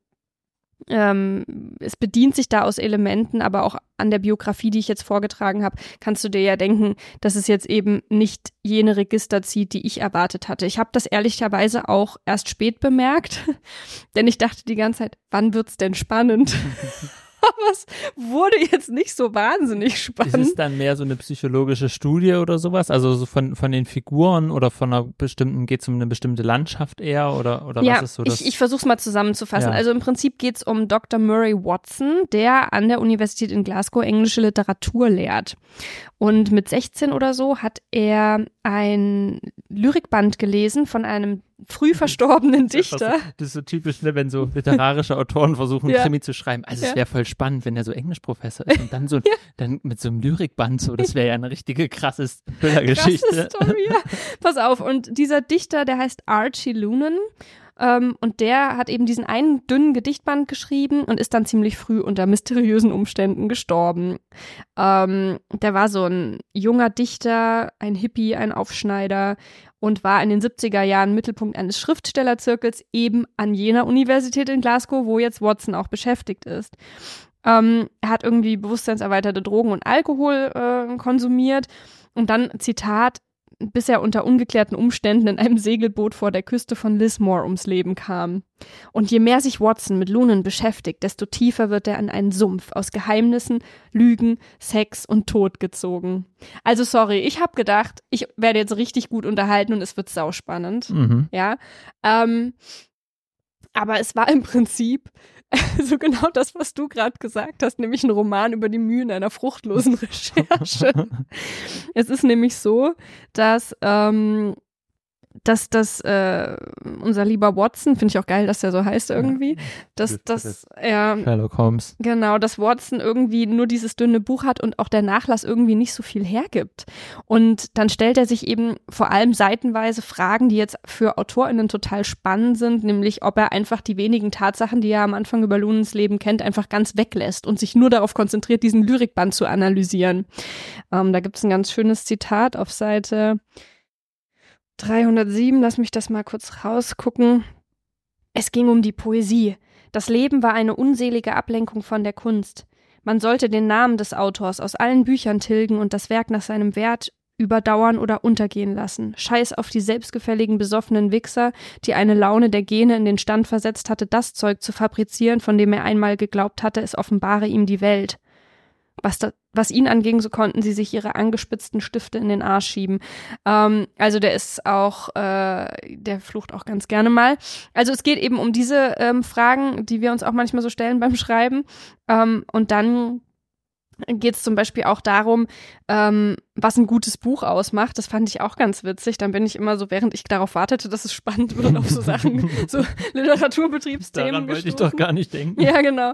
es bedient sich da aus Elementen, aber auch an der Biografie, die ich jetzt vorgetragen habe, kannst du dir ja denken, dass es jetzt eben nicht jene Register zieht, die ich erwartet hatte. Ich habe das ehrlicherweise auch erst spät bemerkt, denn ich dachte die ganze Zeit, wann wird's denn spannend? Aber es wurde jetzt nicht so wahnsinnig spannend. Ist es dann mehr so eine psychologische Studie oder sowas? Also so von den Figuren oder von einer bestimmten, geht es um eine bestimmte Landschaft eher oder ja, was ist so das? Ich versuche es mal zusammenzufassen. Ja. Also im Prinzip geht es um Dr. Murray Watson, der an der Universität in Glasgow englische Literatur lehrt. Und mit 16 oder so hat er ein Lyrikband gelesen von einem früh verstorbenen Dichter. Das ist so typisch, ne, wenn so literarische Autoren versuchen, Krimi zu schreiben. Also es wäre voll spannend, wenn er so Englischprofessor ist und dann dann mit so einem Lyrikband so, das wäre ja eine richtige krasse Thriller-Geschichte. Krasse Story, ja. Pass auf, und dieser Dichter, der heißt Archie Lunan, und der hat eben diesen einen dünnen Gedichtband geschrieben und ist dann ziemlich früh unter mysteriösen Umständen gestorben. Der war so ein junger Dichter, ein Hippie, ein Aufschneider und war in den 70er Jahren Mittelpunkt eines Schriftstellerzirkels eben an jener Universität in Glasgow, wo jetzt Watson auch beschäftigt ist. Er hat irgendwie bewusstseinserweiterte Drogen und Alkohol konsumiert und dann, Zitat, bis er unter ungeklärten Umständen in einem Segelboot vor der Küste von Lismore ums Leben kam. Und je mehr sich Watson mit Lunan beschäftigt, desto tiefer wird er in einen Sumpf aus Geheimnissen, Lügen, Sex und Tod gezogen. Also sorry, ich habe gedacht, ich werde jetzt richtig gut unterhalten und es wird sauspannend. Ja, aber es war im Prinzip so genau das, was du gerade gesagt hast, nämlich ein Roman über die Mühen einer fruchtlosen Recherche. Es ist nämlich so, dass unser lieber Watson, finde ich auch geil, dass der so heißt irgendwie, dass Sherlock Holmes. Genau, dass Watson irgendwie nur dieses dünne Buch hat und auch der Nachlass irgendwie nicht so viel hergibt. Und dann stellt er sich eben vor allem seitenweise Fragen, die jetzt für AutorInnen total spannend sind, nämlich ob er einfach die wenigen Tatsachen, die er am Anfang über Lunans Leben kennt, einfach ganz weglässt und sich nur darauf konzentriert, diesen Lyrikband zu analysieren. Da gibt es ein ganz schönes Zitat auf Seite 307, lass mich das mal kurz rausgucken. Es ging um die Poesie. Das Leben war eine unselige Ablenkung von der Kunst. Man sollte den Namen des Autors aus allen Büchern tilgen und das Werk nach seinem Wert überdauern oder untergehen lassen. Scheiß auf die selbstgefälligen, besoffenen Wichser, die eine Laune der Gene in den Stand versetzt hatte, das Zeug zu fabrizieren, von dem er einmal geglaubt hatte, es offenbare ihm die Welt. Was ihn anging, so konnten sie sich ihre angespitzten Stifte in den Arsch schieben. Also der ist auch, der flucht auch ganz gerne mal. Also es geht eben um diese Fragen, die wir uns auch manchmal so stellen beim Schreiben. Und dann geht es zum Beispiel auch darum, was ein gutes Buch ausmacht. Das fand ich auch ganz witzig. Dann bin ich immer so, während ich darauf wartete, dass es spannend wird, auf so Sachen, so Literaturbetriebsthemen Daran wollte ich doch gar nicht denken. Ja, genau.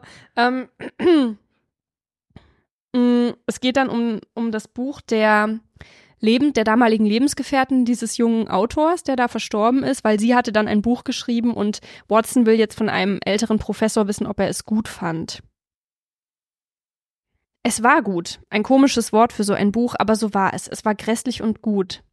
Es geht dann um das Buch der damaligen Lebensgefährten dieses jungen Autors, der da verstorben ist, weil sie hatte dann ein Buch geschrieben und Watson will jetzt von einem älteren Professor wissen, ob er es gut fand. Es war gut, ein komisches Wort für so ein Buch, aber so war es. Es war grässlich und gut.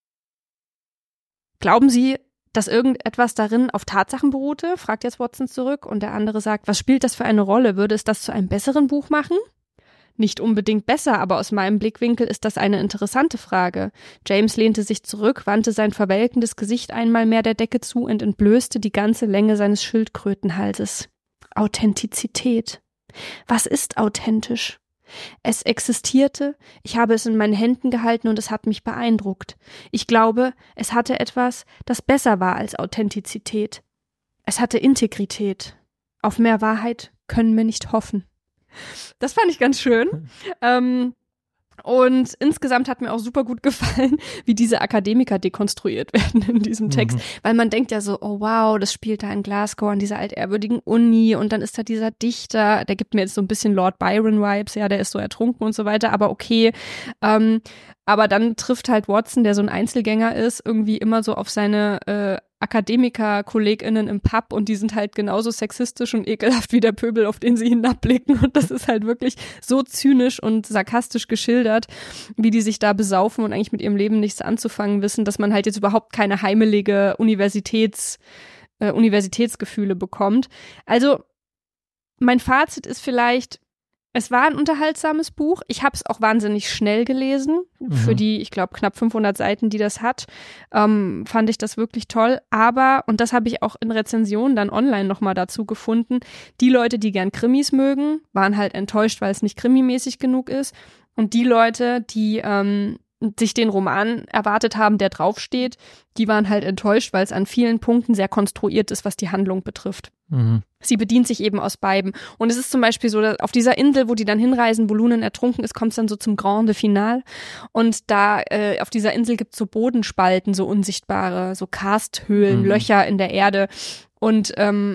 Glauben Sie, dass irgendetwas darin auf Tatsachen beruhte? Fragt jetzt Watson zurück und der andere sagt, was spielt das für eine Rolle? Würde es das zu einem besseren Buch machen? Nicht unbedingt besser, aber aus meinem Blickwinkel ist das eine interessante Frage. James lehnte sich zurück, wandte sein verwelkendes Gesicht einmal mehr der Decke zu und entblößte die ganze Länge seines Schildkrötenhalses. Authentizität. Was ist authentisch? Es existierte, ich habe es in meinen Händen gehalten und es hat mich beeindruckt. Ich glaube, es hatte etwas, das besser war als Authentizität. Es hatte Integrität. Auf mehr Wahrheit können wir nicht hoffen. Das fand ich ganz schön. Und insgesamt hat mir auch super gut gefallen, wie diese Akademiker dekonstruiert werden in diesem Text. Weil man denkt ja so, oh wow, das spielt da in Glasgow an dieser altehrwürdigen Uni und dann ist da dieser Dichter, der gibt mir jetzt so ein bisschen Lord Byron-Vibes, ja, der ist so ertrunken und so weiter, aber okay. Aber dann trifft halt Watson, der so ein Einzelgänger ist, irgendwie immer so auf seine Akademiker-KollegInnen im Pub und die sind halt genauso sexistisch und ekelhaft wie der Pöbel, auf den sie hinabblicken und das ist halt wirklich so zynisch und sarkastisch geschildert, wie die sich da besaufen und eigentlich mit ihrem Leben nichts anzufangen wissen, dass man halt jetzt überhaupt keine heimelige Universitätsgefühle bekommt. Also mein Fazit ist vielleicht, es war ein unterhaltsames Buch. Ich habe es auch wahnsinnig schnell gelesen. Für die, ich glaube, knapp 500 Seiten, die das hat, fand ich das wirklich toll. Aber, und das habe ich auch in Rezensionen dann online nochmal dazu gefunden, die Leute, die gern Krimis mögen, waren halt enttäuscht, weil es nicht krimimäßig genug ist. Und die Leute, die sich den Roman erwartet haben, der draufsteht, die waren halt enttäuscht, weil es an vielen Punkten sehr konstruiert ist, was die Handlung betrifft. Sie bedient sich eben aus beiden. Und es ist zum Beispiel so, dass auf dieser Insel, wo die dann hinreisen, wo Lunan ertrunken ist, kommt es dann so zum Grande Finale. Und da auf dieser Insel gibt es so Bodenspalten, so unsichtbare, so Karsthöhlen, Löcher in der Erde. Und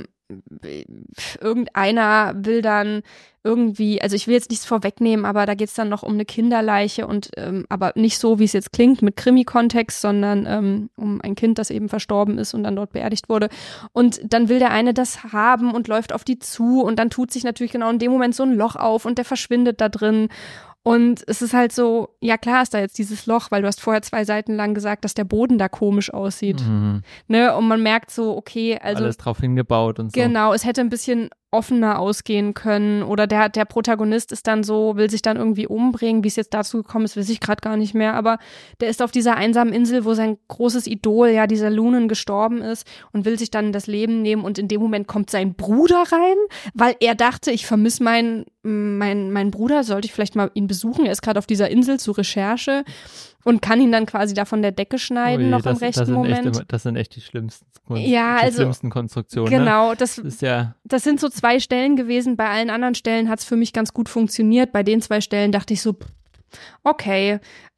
irgendeiner will dann irgendwie, also ich will jetzt nichts vorwegnehmen, aber da geht's dann noch um eine Kinderleiche und aber nicht so, wie es jetzt klingt, mit Krimi-Kontext, sondern um ein Kind, das eben verstorben ist und dann dort beerdigt wurde. Und dann will der eine das haben und läuft auf die zu und dann tut sich natürlich genau in dem Moment so ein Loch auf und der verschwindet da drin. Und es ist halt so, ja klar ist da jetzt dieses Loch, weil du hast vorher 2 Seiten lang gesagt, dass der Boden da komisch aussieht. Ne? Und man merkt so, okay, also alles drauf hingebaut und so. Genau, es hätte ein bisschen offener ausgehen können oder der Protagonist ist dann so, will sich dann irgendwie umbringen, wie es jetzt dazu gekommen ist, weiß ich gerade gar nicht mehr, aber der ist auf dieser einsamen Insel, wo sein großes Idol, ja dieser Lunan, gestorben ist und will sich dann das Leben nehmen und in dem Moment kommt sein Bruder rein, weil er dachte, ich vermisse meinen Bruder, sollte ich vielleicht mal ihn besuchen, er ist gerade auf dieser Insel zur Recherche und kann ihn dann quasi da von der Decke schneiden, noch im rechten Moment. Das sind echt die schlimmsten, schlimmsten Konstruktionen. Genau, ne? Das sind so 2 Stellen gewesen. Bei allen anderen Stellen hat es für mich ganz gut funktioniert. Bei den 2 Stellen dachte ich so, okay,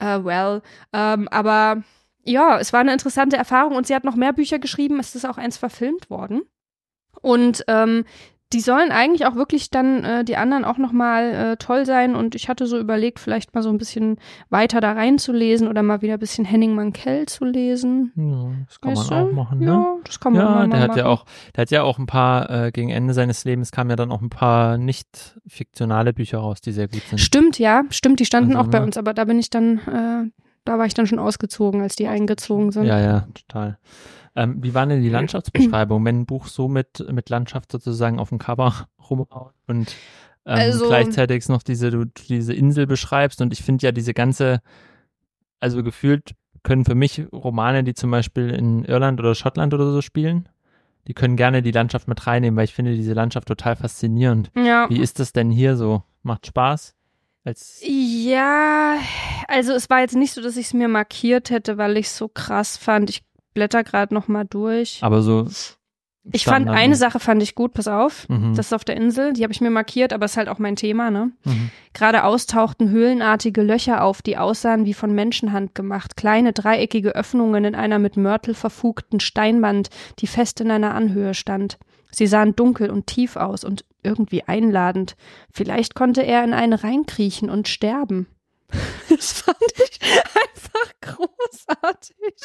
aber ja, es war eine interessante Erfahrung und sie hat noch mehr Bücher geschrieben. Es ist auch eins verfilmt worden. Und die sollen eigentlich auch wirklich dann die anderen auch nochmal toll sein und ich hatte so überlegt, vielleicht mal so ein bisschen weiter da reinzulesen oder mal wieder ein bisschen Henning Mankell zu lesen. Ja, das kann man auch machen, ne? Ja, das kann man mal machen. Der hat ja auch ein paar, gegen Ende seines Lebens kamen ja dann auch ein paar nicht fiktionale Bücher raus, die sehr gut sind. Stimmt, die standen auch bei uns, aber da bin ich dann, da war ich dann schon ausgezogen, als die eingezogen sind. Ja, total. Wie war denn die Landschaftsbeschreibung, wenn ein Buch so mit Landschaft sozusagen auf dem Cover rumhaut und gleichzeitig noch diese Insel beschreibst und ich finde ja diese ganze, also gefühlt können für mich Romane, die zum Beispiel in Irland oder Schottland oder so spielen, die können gerne die Landschaft mit reinnehmen, weil ich finde diese Landschaft total faszinierend. Ja. Wie ist das denn hier so? Macht Spaß? Ja, also es war jetzt nicht so, dass ich es mir markiert hätte, weil ich es so krass fand. Ich blätter gerade noch mal durch. Aber so ich fand, eine Sache fand ich gut, pass auf, das ist auf der Insel, die habe ich mir markiert, aber ist halt auch mein Thema, ne? Geradeaus tauchten höhlenartige Löcher auf, die aussahen wie von Menschenhand gemacht, kleine dreieckige Öffnungen in einer mit Mörtel verfugten Steinwand, die fest in einer Anhöhe stand. Sie sahen dunkel und tief aus und irgendwie einladend. Vielleicht konnte er in eine reinkriechen und sterben. Das fand ich einfach großartig.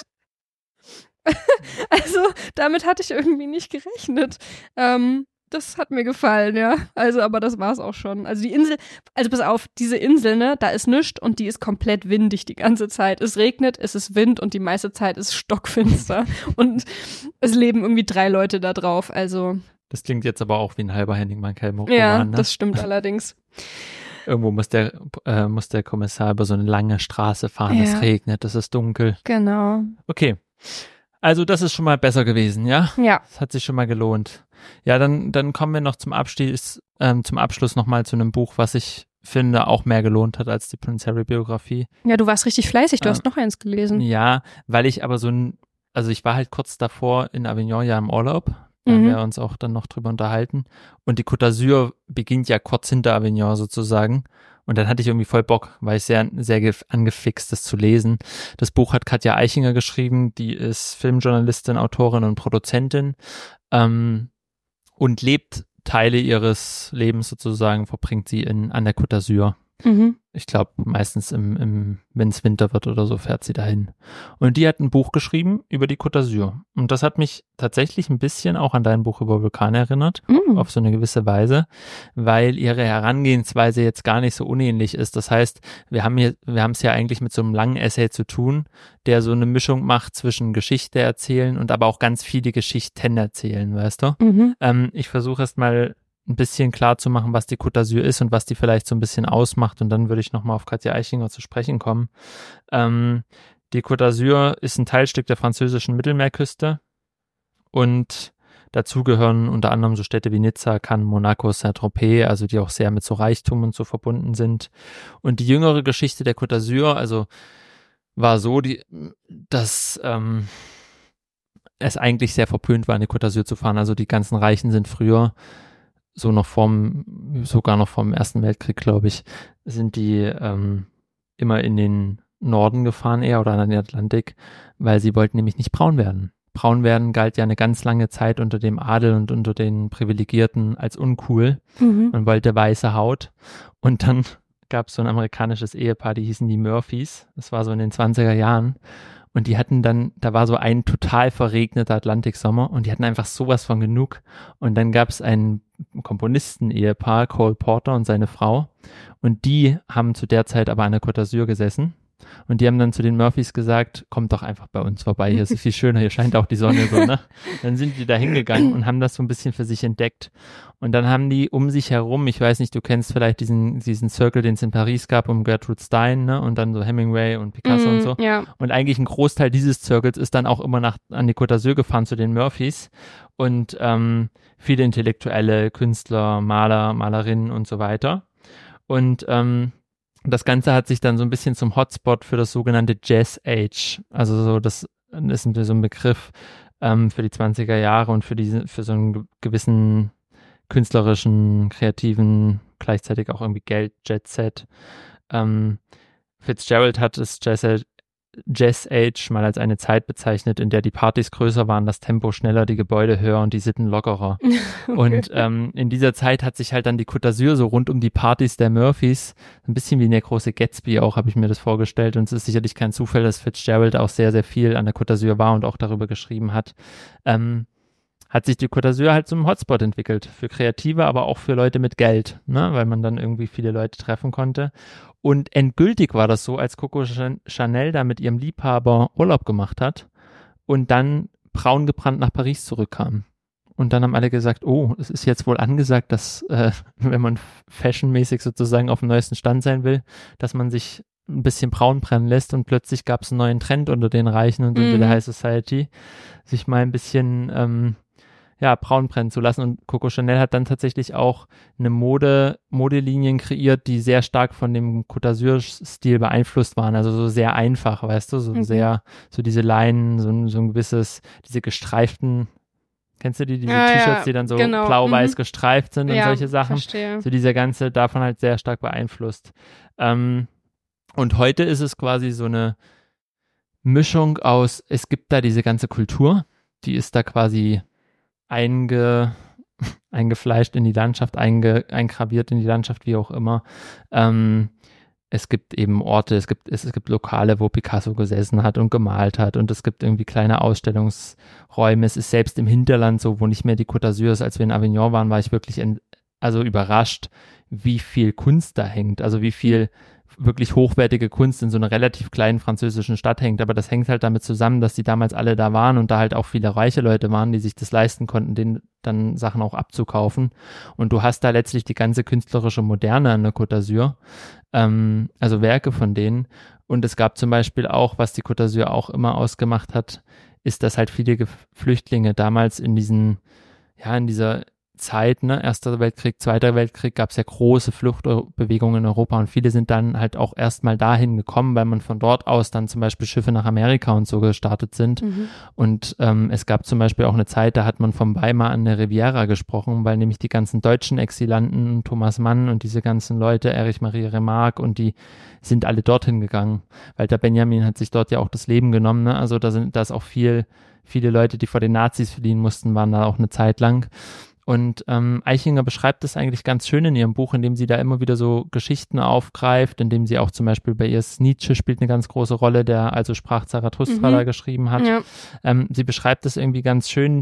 Also, damit hatte ich irgendwie nicht gerechnet. Das hat mir gefallen, ja. Also, aber das war's auch schon. Also die Insel, also pass auf, diese Insel, ne, da ist nichts und die ist komplett windig die ganze Zeit. Es regnet, es ist Wind und die meiste Zeit ist stockfinster. Und es leben irgendwie 3 Leute da drauf, also. Das klingt jetzt aber auch wie ein halber Henning Mankell-Roman, ja, ne? Das stimmt allerdings. Irgendwo muss der Kommissar über so eine lange Straße fahren, es regnet, es ist dunkel. Genau. Okay. Also das ist schon mal besser gewesen, ja? Ja. Das hat sich schon mal gelohnt. Ja, dann kommen wir noch zum Abschluss nochmal zu einem Buch, was ich finde auch mehr gelohnt hat als die Prince Harry Biografie. Ja, du warst richtig fleißig, du hast noch eins gelesen. Ja, weil ich aber also ich war halt kurz davor in Avignon ja im Urlaub, da haben wir uns auch dann noch drüber unterhalten und die Côte d'Azur beginnt ja kurz hinter Avignon sozusagen Und dann hatte ich irgendwie voll Bock, weil ich sehr angefixt, das zu lesen. Das Buch hat Katja Eichinger geschrieben, die ist Filmjournalistin, Autorin und Produzentin und lebt Teile ihres Lebens sozusagen, verbringt sie an der Côte d'Azur. Ich glaube, meistens wenn es Winter wird oder so, fährt sie dahin. Und die hat ein Buch geschrieben über die Côte d'Azur. Und das hat mich tatsächlich ein bisschen auch an dein Buch über Vulkane erinnert, auf so eine gewisse Weise, weil ihre Herangehensweise jetzt gar nicht so unähnlich ist. Das heißt, wir haben es ja eigentlich mit so einem langen Essay zu tun, der so eine Mischung macht zwischen Geschichte erzählen und aber auch ganz viele Geschichten erzählen, weißt du? Ich versuche erst mal ein bisschen klar zu machen, was die Côte d'Azur ist und was die vielleicht so ein bisschen ausmacht, und dann würde ich nochmal auf Katja Eichinger zu sprechen kommen. Die Côte d'Azur ist ein Teilstück der französischen Mittelmeerküste und dazu gehören unter anderem so Städte wie Nizza, Cannes, Monaco, Saint-Tropez, also die auch sehr mit so Reichtum und so verbunden sind. Und die jüngere Geschichte der Côte d'Azur, also war so, dass es eigentlich sehr verpönt war, in die Côte d'Azur zu fahren. Also die ganzen Reichen sind früher sogar noch vom Ersten Weltkrieg, glaube ich, sind die immer in den Norden gefahren eher oder an den Atlantik, weil sie wollten nämlich nicht braun werden. Braun werden galt ja eine ganz lange Zeit unter dem Adel und unter den Privilegierten als uncool. Man wollte weiße Haut. Und dann gab es so ein amerikanisches Ehepaar, die hießen die Murphys. Das war so in den 20er Jahren. Und die hatten dann, da war so ein total verregneter Atlantiksommer und die hatten einfach sowas von genug. Und dann gab es ein Komponisten-Ehepaar, Cole Porter und seine Frau. Und die haben zu der Zeit aber an der Côte d'Azur gesessen. Und die haben dann zu den Murphys gesagt, kommt doch einfach bei uns vorbei, hier ist es viel schöner, hier scheint auch die Sonne so, ne? Dann sind die da hingegangen und haben das so ein bisschen für sich entdeckt. Und dann haben die um sich herum, ich weiß nicht, du kennst vielleicht diesen Circle, den es in Paris gab, um Gertrude Stein, ne? Und dann so Hemingway und Picasso und so. Ja. Und eigentlich ein Großteil dieses Circles ist dann auch immer an die Côte d'Azur gefahren zu den Murphys. Und viele Intellektuelle, Künstler, Maler, Malerinnen und so weiter. Und das Ganze hat sich dann so ein bisschen zum Hotspot für das sogenannte Jazz Age, also so, das ist so ein Begriff für die 20er Jahre und für so einen gewissen künstlerischen, kreativen, gleichzeitig auch irgendwie Jet-Set. Fitzgerald hat das Jazz Age mal als eine Zeit bezeichnet, in der die Partys größer waren, das Tempo schneller, die Gebäude höher und die Sitten lockerer. Okay. Und in dieser Zeit hat sich halt dann die Côte d'Azur so rund um die Partys der Murphys, ein bisschen wie der große Gatsby auch, habe ich mir das vorgestellt. Und es ist sicherlich kein Zufall, dass Fitzgerald auch sehr, sehr viel an der Côte d'Azur war und auch darüber geschrieben hat. Hat sich die Côte d'Azur halt zum Hotspot entwickelt. Für Kreative, aber auch für Leute mit Geld, ne? Weil man dann irgendwie viele Leute treffen konnte. Und endgültig war das so, als Coco Chanel da mit ihrem Liebhaber Urlaub gemacht hat und dann braun gebrannt nach Paris zurückkam. Und dann haben alle gesagt, oh, es ist jetzt wohl angesagt, dass, wenn man fashionmäßig sozusagen auf dem neuesten Stand sein will, dass man sich ein bisschen braun brennen lässt, und plötzlich gab es einen neuen Trend unter den Reichen und unter der High Society, sich mal ein bisschen braun brennen zu lassen. Und Coco Chanel hat dann tatsächlich auch eine Modelinien kreiert, die sehr stark von dem Côte d'Azur-Stil beeinflusst waren. Also so sehr einfach, weißt du, sehr, so diese Leinen, so ein gewisses, diese gestreiften, kennst du diese T-Shirts, die dann so genau. blau-weiß gestreift sind und solche Sachen. Verstehe. So dieser ganze, davon halt sehr stark beeinflusst. Und heute ist es quasi so eine Mischung aus, es gibt da diese ganze Kultur, die ist da quasi eingefleischt in die Landschaft, eingraviert in die Landschaft, wie auch immer. Es gibt eben Orte, es gibt Lokale, wo Picasso gesessen hat und gemalt hat, und es gibt irgendwie kleine Ausstellungsräume. Es ist selbst im Hinterland so, wo nicht mehr die Côte d'Azur ist. Als wir in Avignon waren, war ich wirklich überrascht, wie viel Kunst da hängt, also wie viel wirklich hochwertige Kunst in so einer relativ kleinen französischen Stadt hängt. Aber das hängt halt damit zusammen, dass die damals alle da waren und da halt auch viele reiche Leute waren, die sich das leisten konnten, denen dann Sachen auch abzukaufen. Und du hast da letztlich die ganze künstlerische Moderne an der Côte d'Azur, also Werke von denen. Und es gab zum Beispiel auch, was die Côte d'Azur auch immer ausgemacht hat, ist, dass halt viele Flüchtlinge damals in dieser Zeit, ne, Erster Weltkrieg, Zweiter Weltkrieg, gab es ja große Fluchtbewegungen in Europa und viele sind dann halt auch erstmal dahin gekommen, weil man von dort aus dann zum Beispiel Schiffe nach Amerika und so gestartet sind. Und es gab zum Beispiel auch eine Zeit, da hat man vom Weimar an der Riviera gesprochen, weil nämlich die ganzen deutschen Exilanten, Thomas Mann und diese ganzen Leute, Erich Maria Remarque und die sind alle dorthin gegangen. Walter Benjamin hat sich dort ja auch das Leben genommen, ne? Also da ist auch viele Leute, die vor den Nazis fliehen mussten, waren da auch eine Zeit lang. Und Eichinger beschreibt das eigentlich ganz schön in ihrem Buch, indem sie da immer wieder so Geschichten aufgreift, indem sie auch zum Beispiel bei ihr Nietzsche spielt eine ganz große Rolle, der also Sprach Zarathustra da geschrieben hat. Ja. Sie beschreibt das irgendwie ganz schön,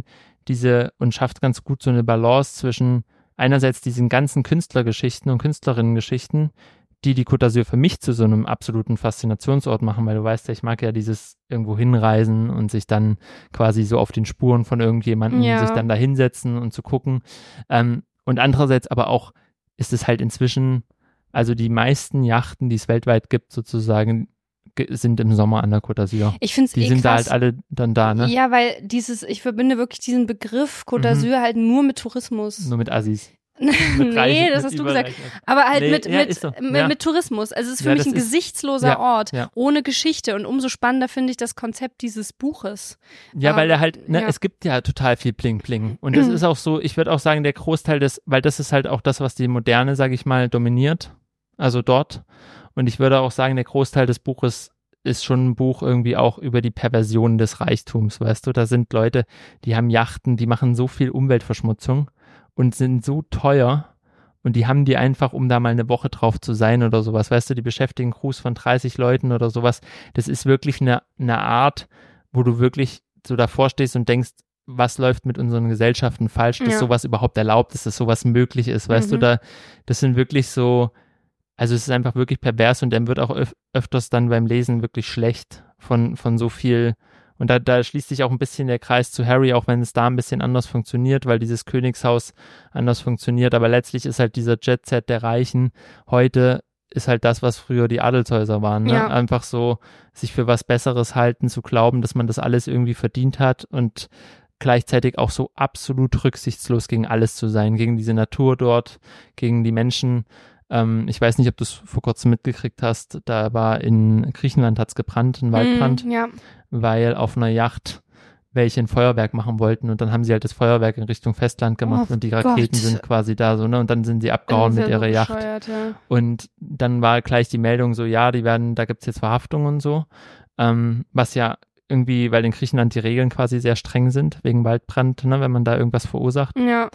und schafft ganz gut so eine Balance zwischen einerseits diesen ganzen Künstlergeschichten und Künstlerinnengeschichten, die Côte d'Azur für mich zu so einem absoluten Faszinationsort machen, weil du weißt ja, ich mag ja dieses irgendwo hinreisen und sich dann quasi so auf den Spuren von irgendjemandem sich dann da hinsetzen und zu gucken. Und andererseits aber auch ist es halt inzwischen, also die meisten Yachten, die es weltweit gibt sozusagen, sind im Sommer an der Côte d'Azur. Ich finde es Die sind krass. Da halt alle dann da, ne? Ja, weil ich verbinde wirklich diesen Begriff Côte d'Azur halt nur mit Tourismus. Nur mit Assis. Nee, das hast du gesagt. Aber halt mit Tourismus. Also es ist für mich ein gesichtsloser Ort, ohne Geschichte. Und umso spannender finde ich das Konzept dieses Buches. Ja, weil er halt, es gibt ja total viel Pling-Pling. Und das ist auch so, ich würde auch sagen, der Großteil weil das ist halt auch das, was die Moderne, sage ich mal, dominiert. Also dort. Und ich würde auch sagen, der Großteil des Buches ist schon ein Buch irgendwie auch über die Perversion des Reichtums, weißt du? Da sind Leute, die haben Yachten, die machen so viel Umweltverschmutzung und sind so teuer und die haben die einfach, um da mal eine Woche drauf zu sein oder sowas, weißt du, die beschäftigen Crews von 30 Leuten oder sowas. Das ist wirklich eine Art, wo du wirklich so davor stehst und denkst, was läuft mit unseren Gesellschaften falsch, dass sowas überhaupt erlaubt ist, dass sowas möglich ist, weißt du, das sind wirklich so, also es ist einfach wirklich pervers und dann wird auch öfters dann beim Lesen wirklich schlecht von so viel. Und da schließt sich auch ein bisschen der Kreis zu Harry, auch wenn es da ein bisschen anders funktioniert, weil dieses Königshaus anders funktioniert. Aber letztlich ist halt dieser Jet-Set der Reichen heute ist halt das, was früher die Adelshäuser waren. Ne? Ja. Einfach so, sich für was Besseres halten, zu glauben, dass man das alles irgendwie verdient hat und gleichzeitig auch so absolut rücksichtslos gegen alles zu sein, gegen diese Natur dort, gegen die Menschen. Ich weiß nicht, ob du es vor kurzem mitgekriegt hast, da war in Griechenland hat's gebrannt, ein Waldbrand, weil auf einer Yacht welche ein Feuerwerk machen wollten und dann haben sie halt das Feuerwerk in Richtung Festland gemacht und die Raketen sind quasi da so, ne, und dann sind sie abgehauen mit ihrer Yacht. Und dann war gleich die Meldung so, ja, da gibt's jetzt Verhaftungen und so, was ja irgendwie, weil in Griechenland die Regeln quasi sehr streng sind, wegen Waldbrand, ne, wenn man da irgendwas verursacht. Ja.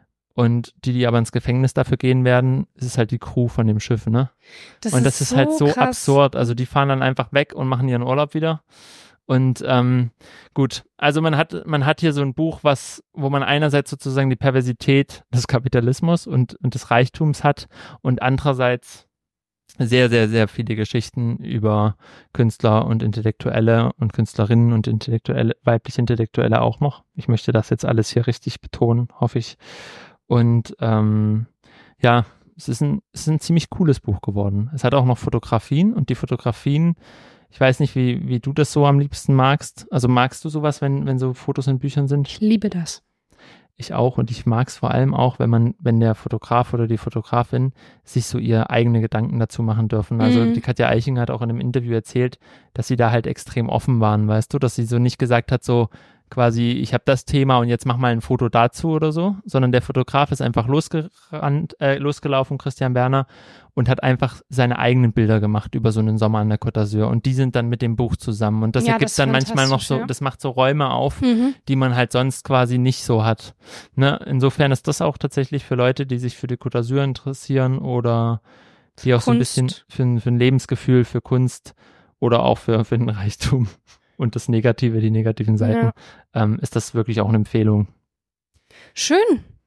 Und die aber ins Gefängnis dafür gehen werden, ist halt die Crew von dem Schiff, ne? Das ist halt so krass. Absurd. Also die fahren dann einfach weg und machen ihren Urlaub wieder. Und gut, also man hat hier so ein Buch, wo man einerseits sozusagen die Perversität des Kapitalismus und des Reichtums hat und andererseits sehr, sehr, sehr viele Geschichten über Künstler und Intellektuelle und Künstlerinnen und weibliche Intellektuelle auch noch. Ich möchte das jetzt alles hier richtig betonen, hoffe ich. Und es ist ein ziemlich cooles Buch geworden. Es hat auch noch Fotografien und die Fotografien, ich weiß nicht, wie du das so am liebsten magst. Also magst du sowas, wenn so Fotos in Büchern sind? Ich liebe das. Ich auch und ich mag es vor allem auch, wenn der Fotograf oder die Fotografin sich so ihre eigenen Gedanken dazu machen dürfen. Also die Katja Eichinger hat auch in einem Interview erzählt, dass sie da halt extrem offen waren, weißt du, dass sie so nicht gesagt hat, so quasi, ich habe das Thema und jetzt mach mal ein Foto dazu oder so, sondern der Fotograf ist einfach losgelaufen, Christian Berner, und hat einfach seine eigenen Bilder gemacht über so einen Sommer an der Côte d'Azur und die sind dann mit dem Buch zusammen und das ergibt dann manchmal noch so, das macht so Räume auf, die man halt sonst quasi nicht so hat. Ne? Insofern ist das auch tatsächlich für Leute, die sich für die Côte d'Azur interessieren oder die auch Kunst. So ein bisschen für ein Lebensgefühl, für Kunst oder auch für den Reichtum und das Negative, die negativen Seiten, ist das wirklich auch eine Empfehlung. Schön.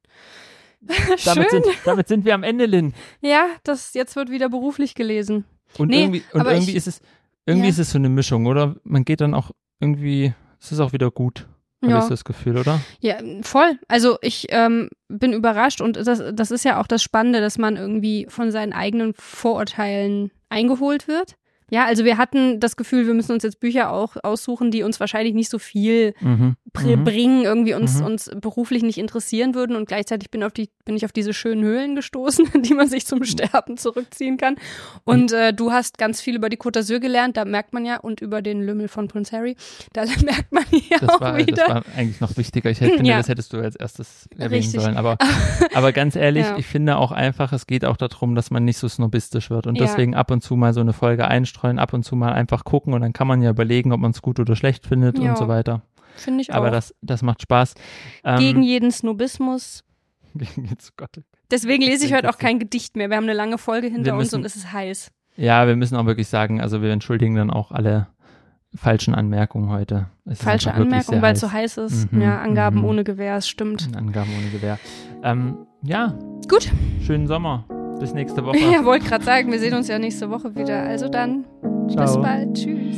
Damit sind wir am Ende, Lynn. Ja, jetzt wird wieder beruflich gelesen. Und irgendwie ist es so eine Mischung, oder? Man geht dann auch irgendwie, es ist auch wieder gut, habe ich so das Gefühl, oder? Ja, voll. Also ich bin überrascht und das ist ja auch das Spannende, dass man irgendwie von seinen eigenen Vorurteilen eingeholt wird. Ja, also wir hatten das Gefühl, wir müssen uns jetzt Bücher auch aussuchen, die uns wahrscheinlich nicht so viel bringen, irgendwie uns beruflich nicht interessieren würden und gleichzeitig bin ich auf diese schönen Höhlen gestoßen, die man sich zum Sterben zurückziehen kann. Und du hast ganz viel über die Côte d'Azur gelernt, da merkt man ja, und über den Lümmel von Prince Harry, da merkt man ja wieder. Das war eigentlich noch wichtiger. Ich finde, das hättest du als erstes erwähnen sollen. Aber ganz ehrlich, ich finde auch einfach, es geht auch darum, dass man nicht so snobistisch wird und deswegen ab und zu mal so eine Folge einstreuen, ab und zu mal einfach gucken und dann kann man ja überlegen, ob man es gut oder schlecht findet und so weiter. Finde ich auch. Aber das macht Spaß. Gegen jeden Snobismus. Gott. Deswegen lese ich heute auch kein Gedicht mehr. Wir haben eine lange Folge hinter uns und es ist heiß. Ja, wir müssen auch wirklich sagen, also wir entschuldigen dann auch alle falschen Anmerkungen heute. Falsche Anmerkungen, weil es so heiß ist. Angaben ohne Gewehr, es stimmt. Angaben ohne Gewehr. Gut. Schönen Sommer. Bis nächste Woche. Ja, wollte gerade sagen, wir sehen uns ja nächste Woche wieder. Also dann, ciao. Bis bald. Tschüss.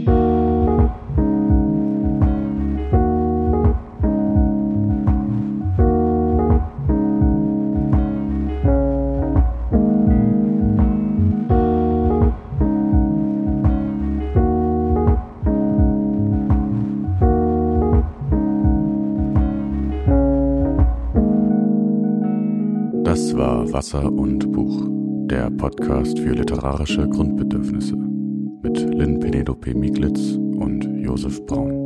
Das war Wasser und Buch, der Podcast für literarische Grundbedürfnisse mit Lynn Penelope Miglitz und Josef Braun.